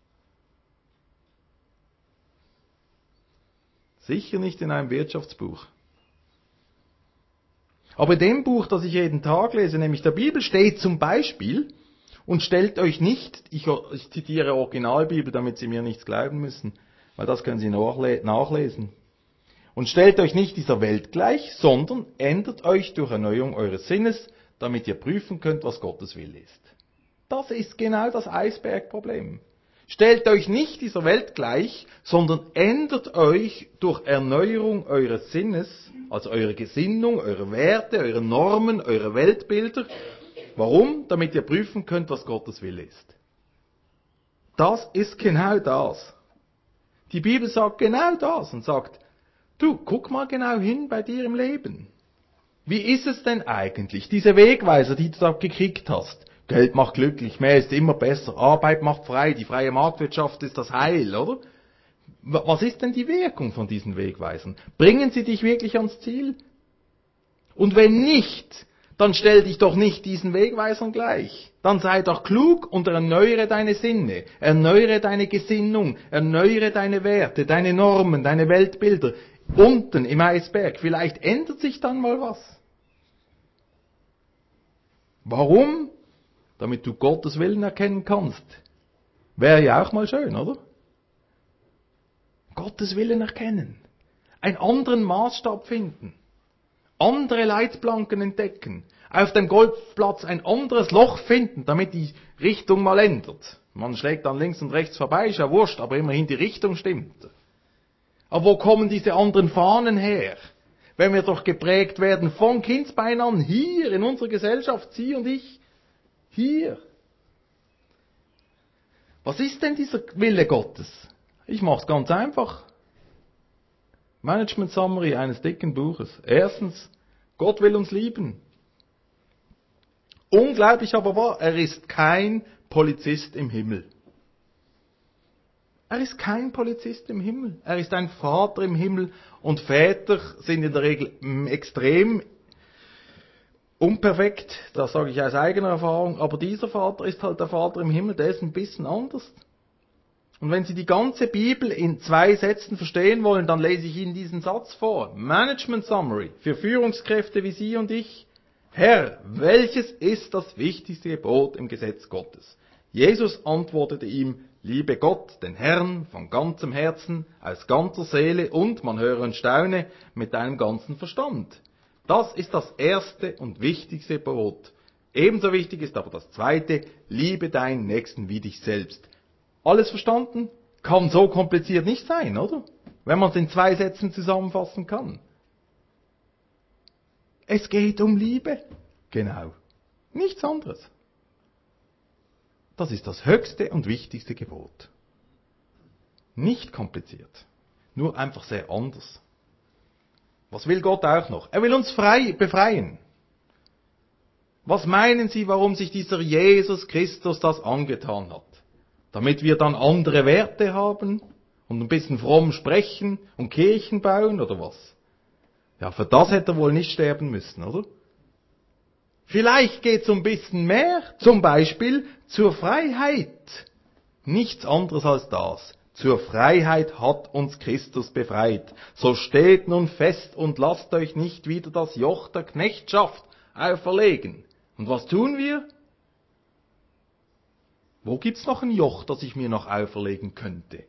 Sicher nicht in einem Wirtschaftsbuch. Aber in dem Buch, das ich jeden Tag lese, nämlich der Bibel, steht zum Beispiel, und stellt euch nicht, ich zitiere Originalbibel, damit Sie mir nichts glauben müssen, weil das können Sie nachlesen. Und stellt euch nicht dieser Welt gleich, sondern ändert euch durch Erneuerung eures Sinnes, damit ihr prüfen könnt, was Gottes Wille ist. Das ist genau das Eisbergproblem. Stellt euch nicht dieser Welt gleich, sondern ändert euch durch Erneuerung eures Sinnes, also eure Gesinnung, eure Werte, eure Normen, eure Weltbilder. Warum? Damit ihr prüfen könnt, was Gottes Wille ist. Das ist genau das. Die Bibel sagt genau das und sagt, du, guck mal genau hin bei dir im Leben. Wie ist es denn eigentlich? Diese Wegweiser, die du da gekriegt hast. Geld macht glücklich, mehr ist immer besser, Arbeit macht frei, die freie Marktwirtschaft ist das Heil, oder? Was ist denn die Wirkung von diesen Wegweisern? Bringen sie dich wirklich ans Ziel? Und wenn nicht, dann stell dich doch nicht diesen Wegweisern gleich. Dann sei doch klug und erneuere deine Sinne, erneuere deine Gesinnung, erneuere deine Werte, deine Normen, deine Weltbilder. Unten im Eisberg, vielleicht ändert sich dann mal was. Warum? Damit du Gottes Willen erkennen kannst. Wäre ja auch mal schön, oder? Gottes Willen erkennen. Einen anderen Maßstab finden. Andere Leitplanken entdecken. Auf dem Golfplatz ein anderes Loch finden, damit die Richtung mal ändert. Man schlägt dann links und rechts vorbei, ist ja wurscht, aber immerhin die Richtung stimmt. Aber wo kommen diese anderen Fahnen her? Wenn wir doch geprägt werden von Kindsbein an, hier in unserer Gesellschaft, Sie und ich, hier. Was ist denn dieser Wille Gottes? Ich mache es ganz einfach. Management Summary eines dicken Buches. Erstens, Gott will uns lieben. Unglaublich aber wahr, er ist kein Polizist im Himmel. Er ist kein Polizist im Himmel. Er ist ein Vater im Himmel. Und Väter sind in der Regel extrem unperfekt. Das sage ich aus eigener Erfahrung. Aber dieser Vater ist halt der Vater im Himmel. Der ist ein bisschen anders. Und wenn Sie die ganze Bibel in 2 Sätzen verstehen wollen, dann lese ich Ihnen diesen Satz vor. Management Summary für Führungskräfte wie Sie und ich. Herr, welches ist das wichtigste Gebot im Gesetz Gottes? Jesus antwortete ihm, liebe Gott, den Herrn, von ganzem Herzen, aus ganzer Seele und, man höre und staune, mit deinem ganzen Verstand. Das ist das erste und wichtigste Gebot. Ebenso wichtig ist aber das zweite, liebe deinen Nächsten wie dich selbst. Alles verstanden? Kann so kompliziert nicht sein, oder? Wenn man es in 2 Sätzen zusammenfassen kann. Es geht um Liebe. Genau. Nichts anderes. Das ist das höchste und wichtigste Gebot. Nicht kompliziert. Nur einfach sehr anders. Was will Gott auch noch? Er will uns befreien. Was meinen Sie, warum sich dieser Jesus Christus das angetan hat? Damit wir dann andere Werte haben und ein bisschen fromm sprechen und Kirchen bauen oder was? Ja, für das hätte er wohl nicht sterben müssen, oder? Vielleicht geht es um ein bisschen mehr, zum Beispiel zur Freiheit. Nichts anderes als das. Zur Freiheit hat uns Christus befreit. So steht nun fest und lasst euch nicht wieder das Joch der Knechtschaft auferlegen. Und was tun wir? Wo gibt's noch ein Joch, das ich mir noch auferlegen könnte?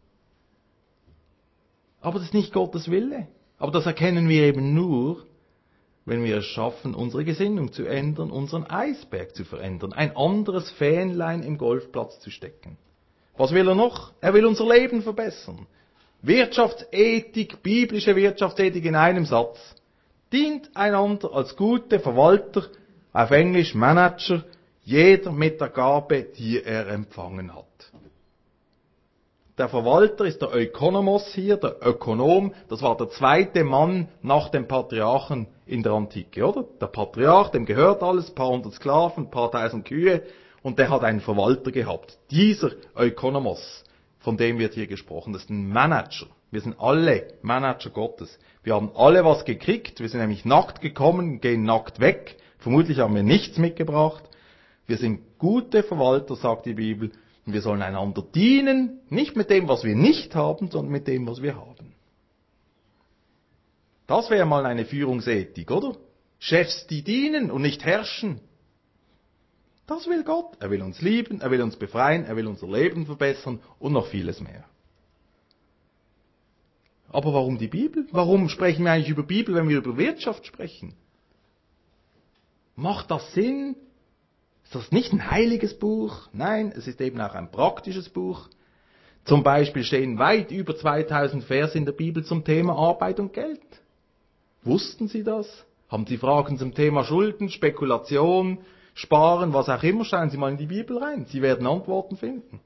Aber das ist nicht Gottes Wille. Aber das erkennen wir eben nur, wenn wir es schaffen, unsere Gesinnung zu ändern, unseren Eisberg zu verändern, ein anderes Fähnlein im Golfplatz zu stecken. Was will er noch? Er will unser Leben verbessern. Wirtschaftsethik, biblische Wirtschaftsethik in einem Satz. Dient einander als gute Verwalter, auf Englisch Manager, jeder mit der Gabe, die er empfangen hat. Der Verwalter ist der Ökonomos hier, der Ökonom. Das war der zweite Mann nach dem Patriarchen in der Antike, oder? Der Patriarch, dem gehört alles, ein paar hundert Sklaven, ein paar tausend Kühe, und der hat einen Verwalter gehabt. Dieser Ökonomos, von dem wird hier gesprochen, das ist ein Manager. Wir sind alle Manager Gottes. Wir haben alle was gekriegt, wir sind nämlich nackt gekommen, gehen nackt weg. Vermutlich haben wir nichts mitgebracht. Wir sind gute Verwalter, sagt die Bibel. Und wir sollen einander dienen, nicht mit dem, was wir nicht haben, sondern mit dem, was wir haben. Das wäre mal eine Führungsethik, oder? Chefs, die dienen und nicht herrschen. Das will Gott. Er will uns lieben, er will uns befreien, er will unser Leben verbessern und noch vieles mehr. Aber warum die Bibel? Warum sprechen wir eigentlich über Bibel, wenn wir über Wirtschaft sprechen? Macht das Sinn? Ist das nicht ein heiliges Buch? Nein, es ist eben auch ein praktisches Buch. Zum Beispiel stehen weit über 2000 Verse in der Bibel zum Thema Arbeit und Geld. Wussten Sie das? Haben Sie Fragen zum Thema Schulden, Spekulation, Sparen, was auch immer? Schauen Sie mal in die Bibel rein. Sie werden Antworten finden.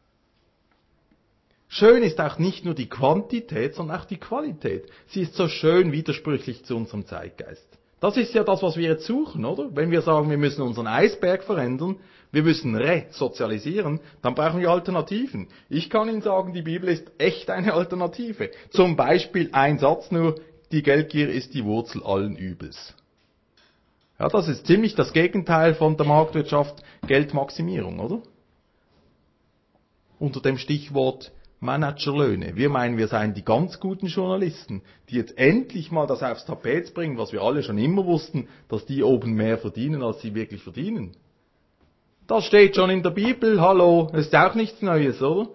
Schön ist auch nicht nur die Quantität, sondern auch die Qualität. Sie ist so schön widersprüchlich zu unserem Zeitgeist. Das ist ja das, was wir jetzt suchen, oder? Wenn wir sagen, wir müssen unseren Eisberg verändern, wir müssen resozialisieren, dann brauchen wir Alternativen. Ich kann Ihnen sagen, die Bibel ist echt eine Alternative. Zum Beispiel ein Satz nur, die Geldgier ist die Wurzel allen Übels. Ja, das ist ziemlich das Gegenteil von der Marktwirtschaft, Geldmaximierung, oder? Unter dem Stichwort Managerlöhne. Wir meinen, wir seien die ganz guten Journalisten, die jetzt endlich mal das aufs Tapet bringen, was wir alle schon immer wussten, dass die oben mehr verdienen, als sie wirklich verdienen. Das steht schon in der Bibel, hallo, das ist auch nichts Neues, oder?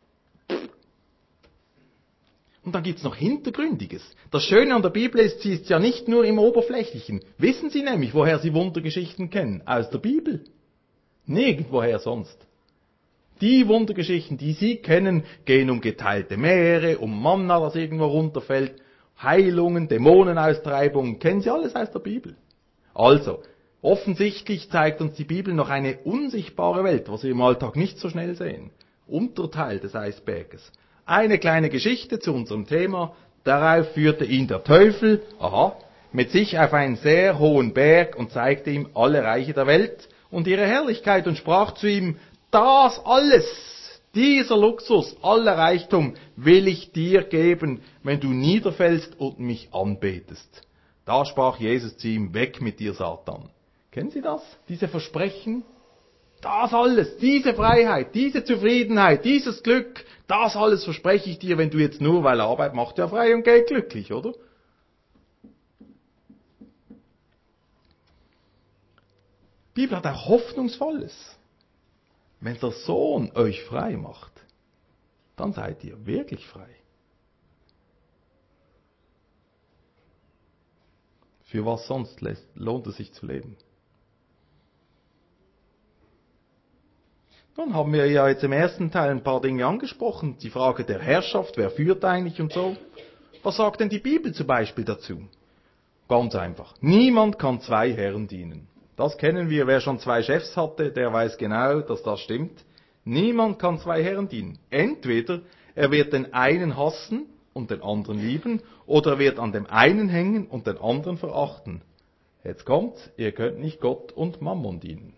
Und dann gibt's noch Hintergründiges. Das Schöne an der Bibel ist, sie ist ja nicht nur im Oberflächlichen. Wissen Sie nämlich, woher Sie Wundergeschichten kennen? Aus der Bibel. Nirgendwoher sonst. Die Wundergeschichten, die Sie kennen, gehen um geteilte Meere, um Manna, das irgendwo runterfällt, Heilungen, Dämonenaustreibungen, kennen Sie alles aus der Bibel. Also, offensichtlich zeigt uns die Bibel noch eine unsichtbare Welt, was wir im Alltag nicht so schnell sehen. Unterteil des Eisberges. Eine kleine Geschichte zu unserem Thema. Darauf führte ihn der Teufel, mit sich auf einen sehr hohen Berg und zeigte ihm alle Reiche der Welt und ihre Herrlichkeit und sprach zu ihm, das alles, dieser Luxus, aller Reichtum will ich dir geben, wenn du niederfällst und mich anbetest. Da sprach Jesus zu ihm, weg mit dir, Satan. Kennen Sie das? Diese Versprechen? Das alles, diese Freiheit, diese Zufriedenheit, dieses Glück, das alles verspreche ich dir, wenn du jetzt nur, weil Arbeit macht ja frei und Geld glücklich, oder? Die Bibel hat auch Hoffnungsvolles. Wenn der Sohn euch frei macht, dann seid ihr wirklich frei. Für was sonst lohnt es sich zu leben? Nun haben wir ja jetzt im ersten Teil ein paar Dinge angesprochen. Die Frage der Herrschaft, wer führt eigentlich und so. Was sagt denn die Bibel zum Beispiel dazu? Ganz einfach. Niemand kann zwei Herren dienen. Das kennen wir. Wer schon zwei Chefs hatte, der weiß genau, dass das stimmt. Niemand kann zwei Herren dienen. Entweder er wird den einen hassen und den anderen lieben, oder er wird an dem einen hängen und den anderen verachten. Jetzt kommt's, ihr könnt nicht Gott und Mammon dienen.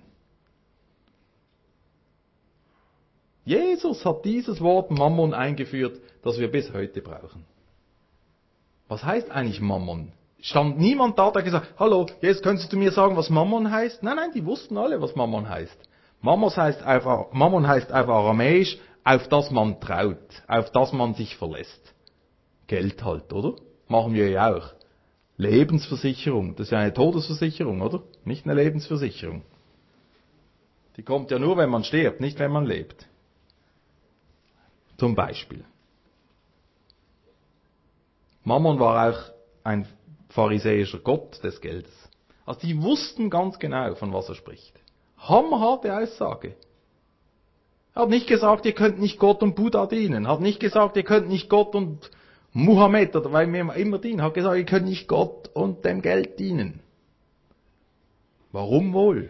Jesus hat dieses Wort Mammon eingeführt, das wir bis heute brauchen. Was heißt eigentlich Mammon? Stand niemand da, der gesagt hat, hallo, jetzt könntest du mir sagen, was Mammon heißt? Nein, die wussten alle, was Mammon heißt. Mammon heißt auf Aramäisch, auf das man traut, auf das man sich verlässt. Geld halt, oder? Machen wir ja auch. Lebensversicherung, das ist ja eine Todesversicherung, oder? Nicht eine Lebensversicherung. Die kommt ja nur, wenn man stirbt, nicht wenn man lebt. Zum Beispiel. Mammon war auch ein pharisäischer Gott des Geldes. Also die wussten ganz genau, von was er spricht. Hammerharte Aussage. Er hat nicht gesagt, ihr könnt nicht Gott und Buddha dienen. Er hat nicht gesagt, ihr könnt nicht Gott und Muhammad oder weil wir immer dienen. Er hat gesagt, ihr könnt nicht Gott und dem Geld dienen. Warum wohl?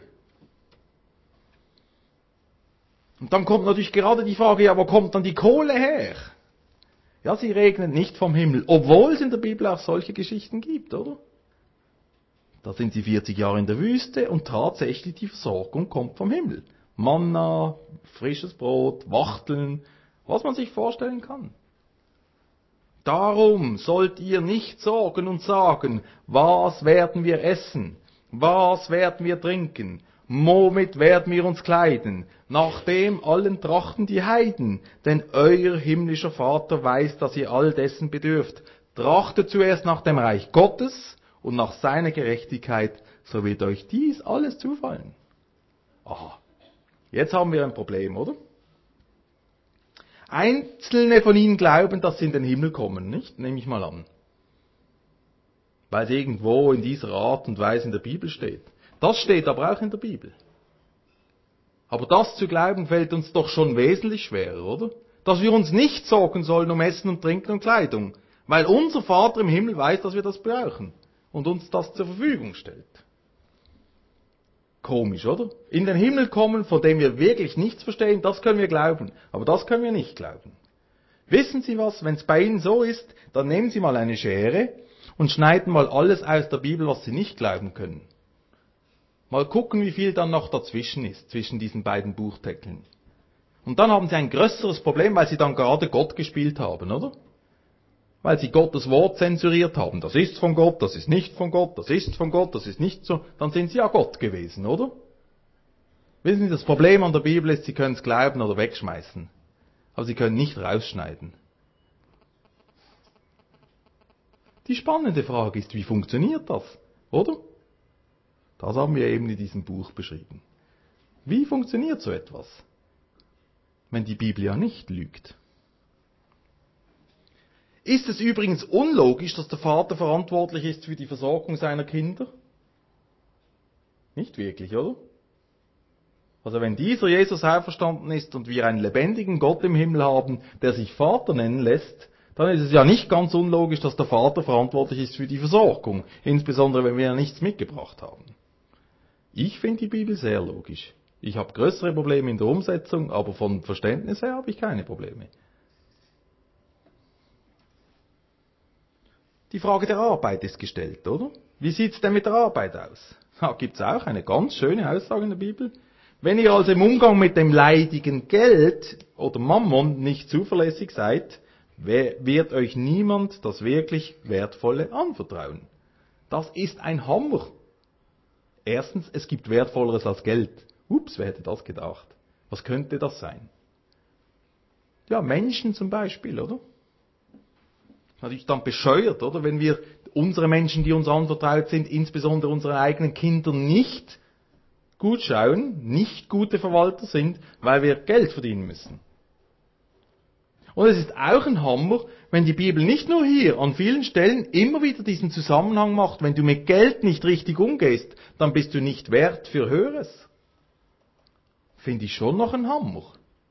Und dann kommt natürlich gerade die Frage, ja, wo kommt dann die Kohle her? Ja, sie regnet nicht vom Himmel, obwohl es in der Bibel auch solche Geschichten gibt, oder? Da sind sie 40 Jahre in der Wüste und tatsächlich die Versorgung kommt vom Himmel. Manna, frisches Brot, Wachteln, was man sich vorstellen kann. Darum sollt ihr nicht sorgen und sagen, was werden wir essen, was werden wir trinken, womit werden wir uns kleiden, nach dem allen trachten die Heiden, denn euer himmlischer Vater weiß, dass ihr all dessen bedürft. Trachtet zuerst nach dem Reich Gottes und nach seiner Gerechtigkeit, so wird euch dies alles zufallen. Aha, jetzt haben wir ein Problem, oder? Einzelne von ihnen glauben, dass sie in den Himmel kommen, nicht? Nehme ich mal an. Weil es irgendwo in dieser Art und Weise in der Bibel steht. Das steht aber auch in der Bibel. Aber das zu glauben fällt uns doch schon wesentlich schwerer, oder? Dass wir uns nicht sorgen sollen um Essen und Trinken und Kleidung, weil unser Vater im Himmel weiß, dass wir das brauchen und uns das zur Verfügung stellt. Komisch, oder? In den Himmel kommen, von dem wir wirklich nichts verstehen, das können wir glauben, aber das können wir nicht glauben. Wissen Sie was, wenn es bei Ihnen so ist, dann nehmen Sie mal eine Schere und schneiden mal alles aus der Bibel, was sie nicht glauben können. Mal gucken, wie viel dann noch dazwischen ist, zwischen diesen beiden Buchdeckeln. Und dann haben sie ein größeres Problem, weil sie dann gerade Gott gespielt haben, oder? Weil sie Gottes Wort zensuriert haben. Das ist von Gott, das ist nicht von Gott, das ist von Gott, das ist nicht so. Dann sind sie ja Gott gewesen, oder? Wissen Sie, das Problem an der Bibel ist, Sie können es glauben oder wegschmeißen. Aber Sie können nicht rausschneiden. Die spannende Frage ist, wie funktioniert das? Oder? Das haben wir eben in diesem Buch beschrieben. Wie funktioniert so etwas, wenn die Bibel ja nicht lügt? Ist es übrigens unlogisch, dass der Vater verantwortlich ist für die Versorgung seiner Kinder? Nicht wirklich, oder? Also wenn dieser Jesus auferstanden ist und wir einen lebendigen Gott im Himmel haben, der sich Vater nennen lässt, dann ist es ja nicht ganz unlogisch, dass der Vater verantwortlich ist für die Versorgung, insbesondere wenn wir ja nichts mitgebracht haben. Ich finde die Bibel sehr logisch. Ich habe größere Probleme in der Umsetzung, aber vom Verständnis her habe ich keine Probleme. Die Frage der Arbeit ist gestellt, oder? Wie sieht es denn mit der Arbeit aus? Da gibt es auch eine ganz schöne Aussage in der Bibel. Wenn ihr also im Umgang mit dem leidigen Geld oder Mammon nicht zuverlässig seid, wird euch niemand das wirklich Wertvolle anvertrauen. Das ist ein Hammer. Erstens, es gibt Wertvolleres als Geld. Ups, wer hätte das gedacht? Was könnte das sein? Ja, Menschen zum Beispiel, oder? Natürlich dann bescheuert, oder? Wenn wir unsere Menschen, die uns anvertraut sind, insbesondere unsere eigenen Kinder, nicht gut schauen, nicht gute Verwalter sind, weil wir Geld verdienen müssen. Und es ist auch ein Hammer, wenn die Bibel nicht nur hier, an vielen Stellen immer wieder diesen Zusammenhang macht, wenn du mit Geld nicht richtig umgehst, dann bist du nicht wert für Höheres. Finde ich schon noch ein Hammer.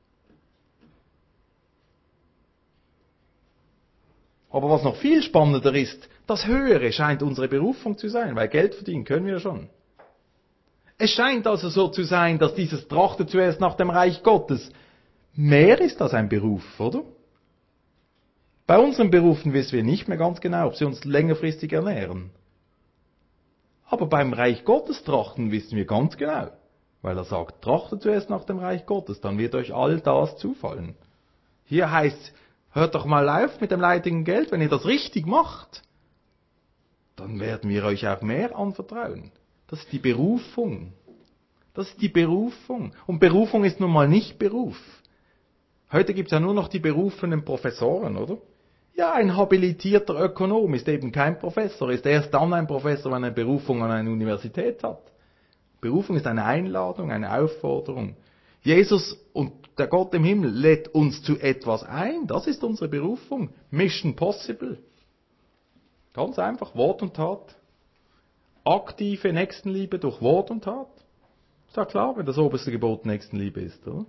Aber was noch viel spannender ist, das Höhere scheint unsere Berufung zu sein, weil Geld verdienen können wir ja schon. Es scheint also so zu sein, dass dieses Trachte zuerst nach dem Reich Gottes mehr ist als ein Beruf, oder? Bei unseren Berufen wissen wir nicht mehr ganz genau, ob sie uns längerfristig ernähren. Aber beim Reich Gottes trachten wissen wir ganz genau, weil er sagt, trachtet zuerst nach dem Reich Gottes, dann wird euch all das zufallen. Hier heißt, hört doch mal auf mit dem leidigen Geld, wenn ihr das richtig macht, dann werden wir euch auch mehr anvertrauen. Das ist die Berufung. Das ist die Berufung. Und Berufung ist nun mal nicht Beruf. Heute gibt es ja nur noch die berufenen Professoren, oder? Ja, ein habilitierter Ökonom ist eben kein Professor, ist erst dann ein Professor, wenn er eine Berufung an eine Universität hat. Berufung ist eine Einladung, eine Aufforderung. Jesus und der Gott im Himmel lädt uns zu etwas ein. Das ist unsere Berufung. Mission possible. Ganz einfach, Wort und Tat. Aktive Nächstenliebe durch Wort und Tat. Ist ja klar, wenn das oberste Gebot Nächstenliebe ist, oder?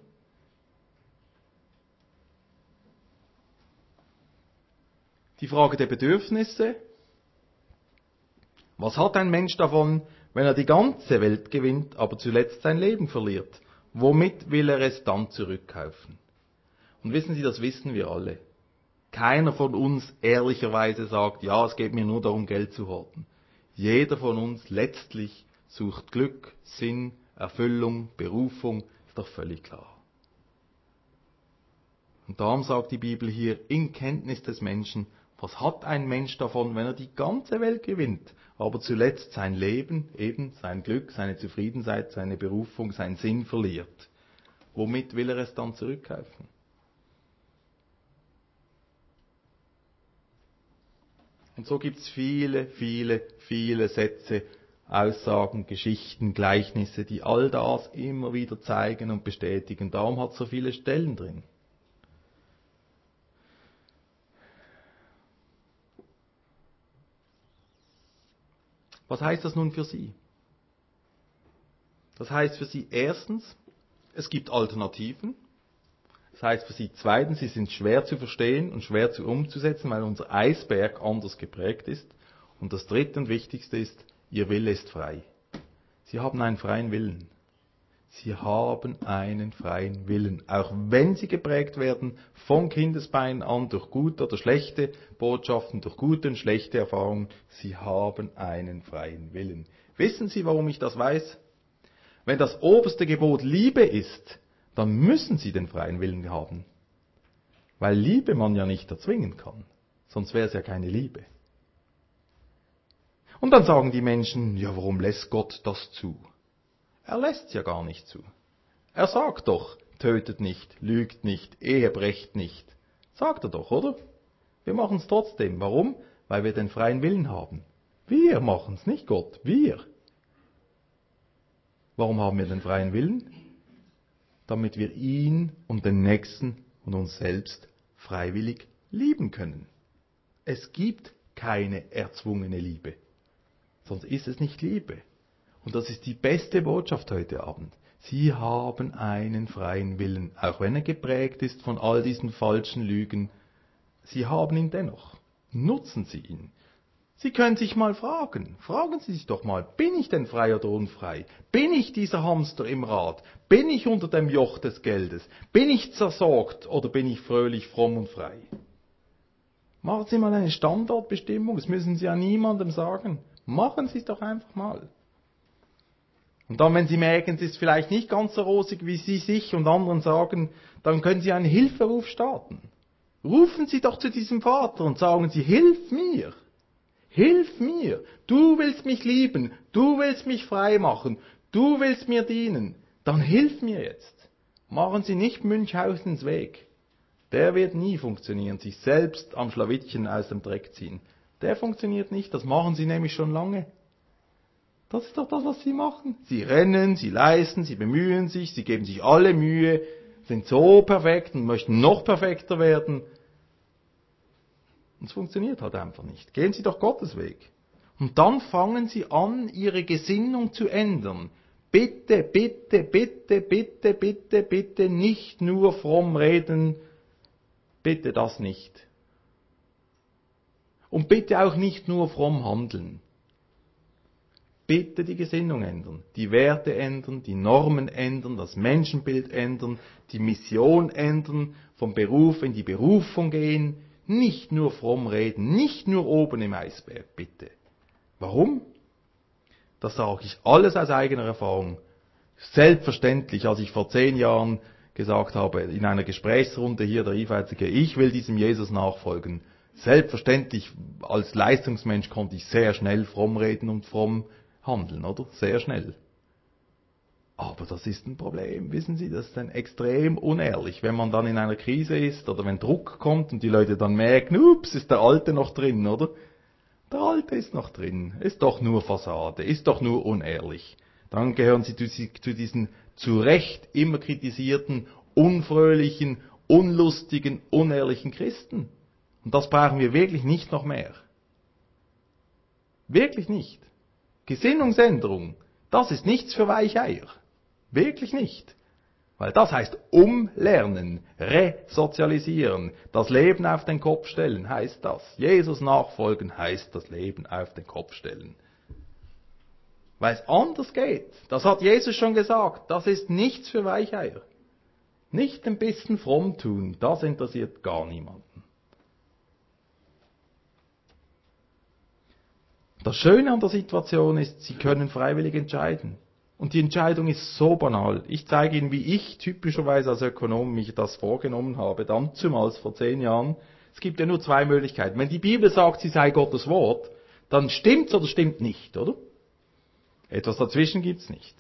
Die Frage der Bedürfnisse. Was hat ein Mensch davon, wenn er die ganze Welt gewinnt, aber zuletzt sein Leben verliert? Womit will er es dann zurückkaufen? Und wissen Sie, das wissen wir alle. Keiner von uns ehrlicherweise sagt, ja, es geht mir nur darum, Geld zu horten. Jeder von uns letztlich sucht Glück, Sinn, Erfüllung, Berufung, ist doch völlig klar. Und darum sagt die Bibel hier, in Kenntnis des Menschen, was hat ein Mensch davon, wenn er die ganze Welt gewinnt, aber zuletzt sein Leben, eben sein Glück, seine Zufriedenheit, seine Berufung, seinen Sinn verliert? Womit will er es dann zurückkaufen? Und so gibt es viele, viele, viele Sätze, Aussagen, Geschichten, Gleichnisse, die all das immer wieder zeigen und bestätigen. Darum hat es so viele Stellen drin. Was heißt das nun für Sie? Das heißt für Sie erstens, es gibt Alternativen. Das heißt für Sie zweitens, sie sind schwer zu verstehen und schwer zu umzusetzen, weil unser Eisberg anders geprägt ist. Und das dritte und wichtigste ist, Ihr Wille ist frei. Sie haben einen freien Willen. Sie haben einen freien Willen, auch wenn sie geprägt werden von Kindesbeinen an durch gute oder schlechte Botschaften, durch gute und schlechte Erfahrungen. Sie haben einen freien Willen. Wissen Sie, warum ich das weiß? Wenn das oberste Gebot Liebe ist, dann müssen Sie den freien Willen haben. Weil Liebe man ja nicht erzwingen kann. Sonst wäre es ja keine Liebe. Und dann sagen die Menschen, ja, warum lässt Gott das zu? Er lässt es ja gar nicht zu. Er sagt doch, tötet nicht, lügt nicht, ehebrecht nicht. Sagt er doch, oder? Wir machen es trotzdem. Warum? Weil wir den freien Willen haben. Wir machen es, nicht Gott, wir. Warum haben wir den freien Willen? Damit wir ihn und den Nächsten und uns selbst freiwillig lieben können. Es gibt keine erzwungene Liebe. Sonst ist es nicht Liebe. Und das ist die beste Botschaft heute Abend. Sie haben einen freien Willen, auch wenn er geprägt ist von all diesen falschen Lügen. Sie haben ihn dennoch. Nutzen Sie ihn. Sie können sich mal fragen. Fragen Sie sich doch mal, bin ich denn frei oder unfrei? Bin ich dieser Hamster im Rad? Bin ich unter dem Joch des Geldes? Bin ich zersorgt oder bin ich fröhlich, fromm und frei? Machen Sie mal eine Standortbestimmung, das müssen Sie ja niemandem sagen. Machen Sie es doch einfach mal. Und dann, wenn Sie merken, es ist vielleicht nicht ganz so rosig, wie Sie sich und anderen sagen, dann können Sie einen Hilferuf starten. Rufen Sie doch zu diesem Vater und sagen Sie, hilf mir. Hilf mir. Du willst mich lieben. Du willst mich frei machen. Du willst mir dienen. Dann hilf mir jetzt. Machen Sie nicht Münchhausens Weg. Der wird nie funktionieren, sich selbst am Schlawittchen aus dem Dreck ziehen. Der funktioniert nicht, das machen Sie nämlich schon lange. Das ist doch das, was Sie machen. Sie rennen, Sie leisten, Sie bemühen sich, Sie geben sich alle Mühe, sind so perfekt und möchten noch perfekter werden. Und es funktioniert halt einfach nicht. Gehen Sie doch Gottes Weg. Und dann fangen Sie an, Ihre Gesinnung zu ändern. Bitte, bitte, bitte, bitte, bitte, bitte nicht nur fromm reden. Bitte das nicht. Und bitte auch nicht nur fromm handeln. Bitte die Gesinnung ändern, die Werte ändern, die Normen ändern, das Menschenbild ändern, die Mission ändern, vom Beruf in die Berufung gehen, nicht nur fromm reden, nicht nur oben im Eisberg, bitte. Warum? Das sage ich alles aus eigener Erfahrung. Selbstverständlich, als ich vor 10 Jahren gesagt habe, in einer Gesprächsrunde hier der IVZG, ich will diesem Jesus nachfolgen. Selbstverständlich, als Leistungsmensch konnte ich sehr schnell fromm reden und fromm handeln, oder? Sehr schnell. Aber das ist ein Problem, wissen Sie, das ist dann extrem unehrlich, wenn man dann in einer Krise ist oder wenn Druck kommt und die Leute dann merken, ups, ist der Alte noch drin, oder? Der Alte ist noch drin, ist doch nur Fassade, ist doch nur unehrlich. Dann gehören Sie zu diesen zu Recht immer kritisierten, unfröhlichen, unlustigen, unehrlichen Christen. Und das brauchen wir wirklich nicht noch mehr. Wirklich nicht. Gesinnungsänderung, das ist nichts für Weicheier. Wirklich nicht. Weil das heißt umlernen, resozialisieren, das Leben auf den Kopf stellen, heißt das. Jesus nachfolgen heißt das Leben auf den Kopf stellen. Weil es anders geht. Das hat Jesus schon gesagt. Das ist nichts für Weicheier. Nicht ein bisschen fromm tun, das interessiert gar niemanden. Das Schöne an der Situation ist, Sie können freiwillig entscheiden. Und die Entscheidung ist so banal. Ich zeige Ihnen, wie ich typischerweise als Ökonom mich das vorgenommen habe, damals vor 10 Jahren. Es gibt ja nur 2 Möglichkeiten. Wenn die Bibel sagt, sie sei Gottes Wort, dann stimmt's oder stimmt nicht, oder? Etwas dazwischen gibt's nicht.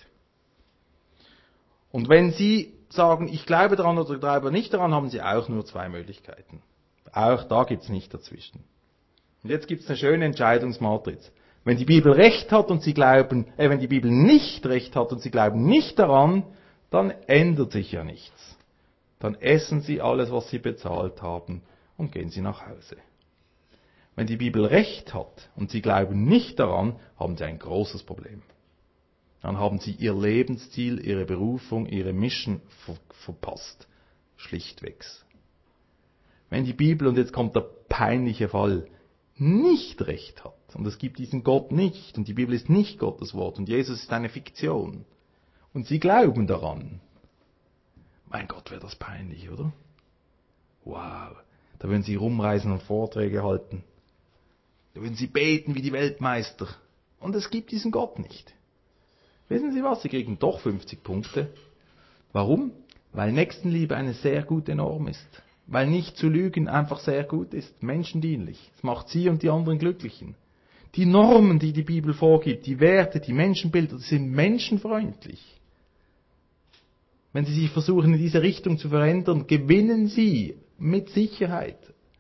Und wenn Sie sagen, ich glaube daran oder glaube nicht daran, haben Sie auch nur 2 Möglichkeiten. Auch da gibt's nicht dazwischen. Und jetzt gibt's eine schöne Entscheidungsmatrix. Wenn die Bibel recht hat und Sie glauben, wenn die Bibel nicht recht hat und Sie glauben nicht daran, dann ändert sich ja nichts. Dann essen Sie alles, was Sie bezahlt haben und gehen Sie nach Hause. Wenn die Bibel recht hat und Sie glauben nicht daran, haben Sie ein großes Problem. Dann haben Sie Ihr Lebensziel, Ihre Berufung, Ihre Mission verpasst. Schlichtwegs. Wenn die Bibel, und jetzt kommt der peinliche Fall, nicht recht hat, und es gibt diesen Gott nicht, und die Bibel ist nicht Gottes Wort, und Jesus ist eine Fiktion, und sie glauben daran. Mein Gott, wäre das peinlich, oder? Wow, da würden sie rumreisen und Vorträge halten. Da würden sie beten wie die Weltmeister. Und es gibt diesen Gott nicht. Wissen Sie was? Sie kriegen doch 50 Punkte. Warum? Weil Nächstenliebe eine sehr gute Norm ist. Weil nicht zu lügen einfach sehr gut ist, menschendienlich. Es macht Sie und die anderen Glücklichen. Die Normen, die die Bibel vorgibt, die Werte, die Menschenbilder, die sind menschenfreundlich. Wenn Sie sich versuchen, in diese Richtung zu verändern, gewinnen Sie mit Sicherheit.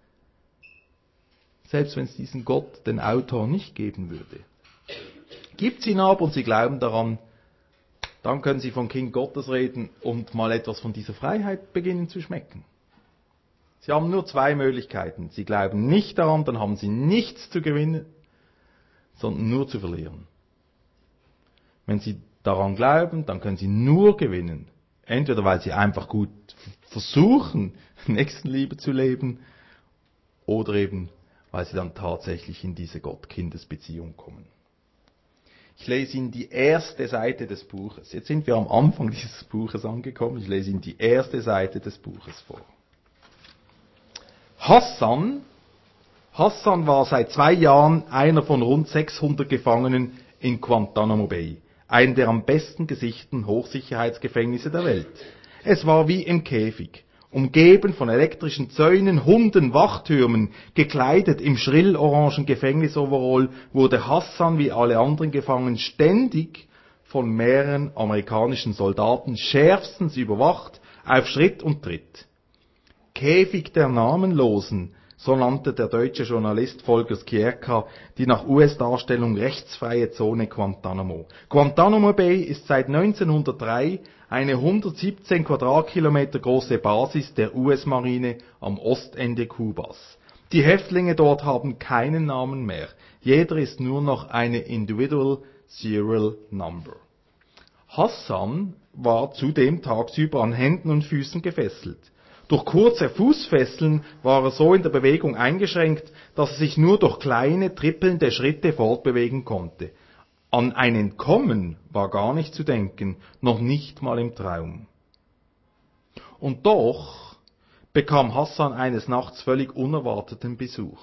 Selbst wenn es diesen Gott, den Autor, nicht geben würde. Gibt es ihn aber und Sie glauben daran, dann können Sie von Kind Gottes reden und mal etwas von dieser Freiheit beginnen zu schmecken. Sie haben nur zwei Möglichkeiten. Sie glauben nicht daran, dann haben Sie nichts zu gewinnen, sondern nur zu verlieren. Wenn Sie daran glauben, dann können Sie nur gewinnen. Entweder weil Sie einfach gut versuchen, Nächstenliebe zu leben, oder eben, weil Sie dann tatsächlich in diese Gott-Kindes-Beziehung kommen. Ich lese Ihnen die erste Seite des Buches. Jetzt sind wir am Anfang dieses Buches angekommen. Ich lese Ihnen die erste Seite des Buches vor. Hassan war seit 2 Jahren einer von rund 600 Gefangenen in Guantanamo Bay, einem der am besten gesicherten Hochsicherheitsgefängnisse der Welt. Es war wie im Käfig, umgeben von elektrischen Zäunen, Hunden, Wachtürmen, gekleidet im schrillorangen Gefängnisoverall, wurde Hassan wie alle anderen Gefangenen ständig von mehreren amerikanischen Soldaten schärfstens überwacht, auf Schritt und Tritt. Käfig der Namenlosen, so nannte der deutsche Journalist Volker Skierka die nach US-Darstellung rechtsfreie Zone Guantanamo. Guantanamo Bay ist seit 1903 eine 117 Quadratkilometer große Basis der US-Marine am Ostende Kubas. Die Häftlinge dort haben keinen Namen mehr. Jeder ist nur noch eine Individual Serial Number. Hassan war zudem tagsüber an Händen und Füßen gefesselt. Durch kurze Fußfesseln war er so in der Bewegung eingeschränkt, dass er sich nur durch kleine, trippelnde Schritte fortbewegen konnte. An ein Entkommen war gar nicht zu denken, noch nicht mal im Traum. Und doch bekam Hassan eines Nachts völlig unerwarteten Besuch.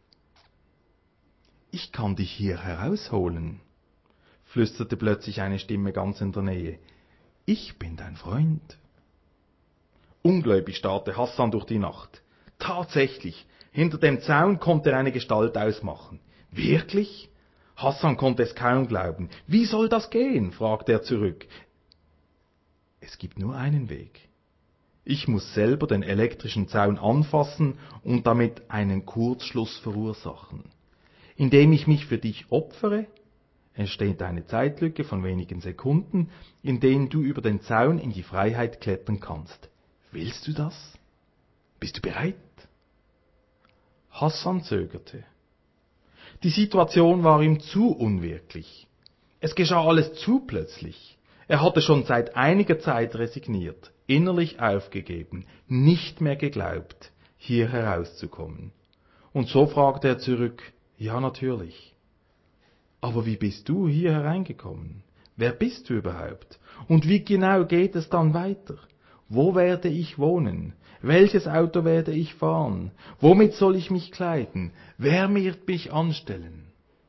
»Ich kann dich hier herausholen«, flüsterte plötzlich eine Stimme ganz in der Nähe. »Ich bin dein Freund.« Ungläubig starrte Hassan durch die Nacht. Tatsächlich, hinter dem Zaun konnte er eine Gestalt ausmachen. Wirklich? Hassan konnte es kaum glauben. Wie soll das gehen? Fragte er zurück. Es gibt nur einen Weg. Ich muss selber den elektrischen Zaun anfassen und damit einen Kurzschluss verursachen. Indem ich mich für dich opfere, entsteht eine Zeitlücke von wenigen Sekunden, in denen du über den Zaun in die Freiheit klettern kannst. Willst du das? Bist du bereit? Hassan zögerte. Die Situation war ihm zu unwirklich. Es geschah alles zu plötzlich. Er hatte schon seit einiger Zeit resigniert, innerlich aufgegeben, nicht mehr geglaubt, hier herauszukommen. Und so fragte er zurück, ja natürlich. Aber wie bist du hier hereingekommen? Wer bist du überhaupt? Und wie genau geht es dann weiter? Wo werde ich wohnen? Welches Auto werde ich fahren? Womit soll ich mich kleiden? Wer wird mich anstellen?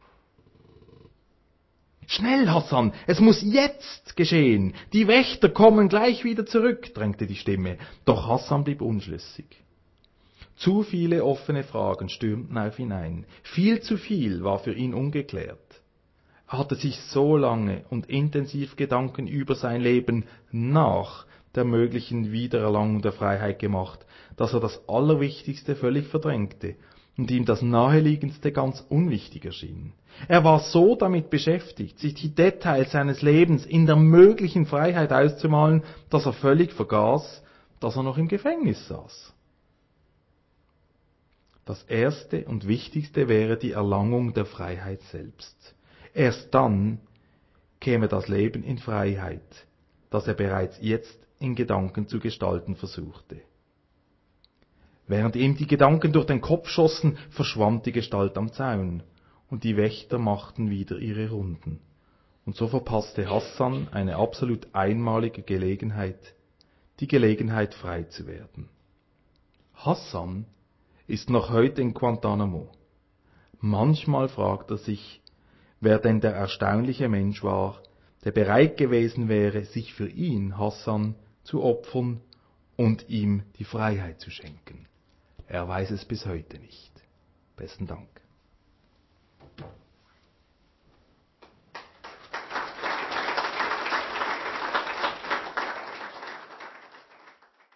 Schnell, Hassan, es muss jetzt geschehen. Die Wächter kommen gleich wieder zurück, drängte die Stimme. Doch Hassan blieb unschlüssig. Zu viele offene Fragen stürmten auf ihn ein. Viel zu viel war für ihn ungeklärt. Er hatte sich so lange und intensiv Gedanken über sein Leben nach der möglichen Wiedererlangung der Freiheit gemacht, dass er das Allerwichtigste völlig verdrängte und ihm das Naheliegendste ganz unwichtig erschien. Er war so damit beschäftigt, sich die Details seines Lebens in der möglichen Freiheit auszumalen, dass er völlig vergaß, dass er noch im Gefängnis saß. Das Erste und Wichtigste wäre die Erlangung der Freiheit selbst. Erst dann käme das Leben in Freiheit, das er bereits jetzt in Gedanken zu gestalten versuchte. Während ihm die Gedanken durch den Kopf schossen, verschwand die Gestalt am Zaun, und die Wächter machten wieder ihre Runden. Und so verpasste Hassan eine absolut einmalige Gelegenheit, die Gelegenheit frei zu werden. Hassan ist noch heute in Guantanamo. Manchmal fragt er sich, wer denn der erstaunliche Mensch war, der bereit gewesen wäre, sich für ihn, Hassan, zu opfern und ihm die Freiheit zu schenken. Er weiß es bis heute nicht. Besten Dank.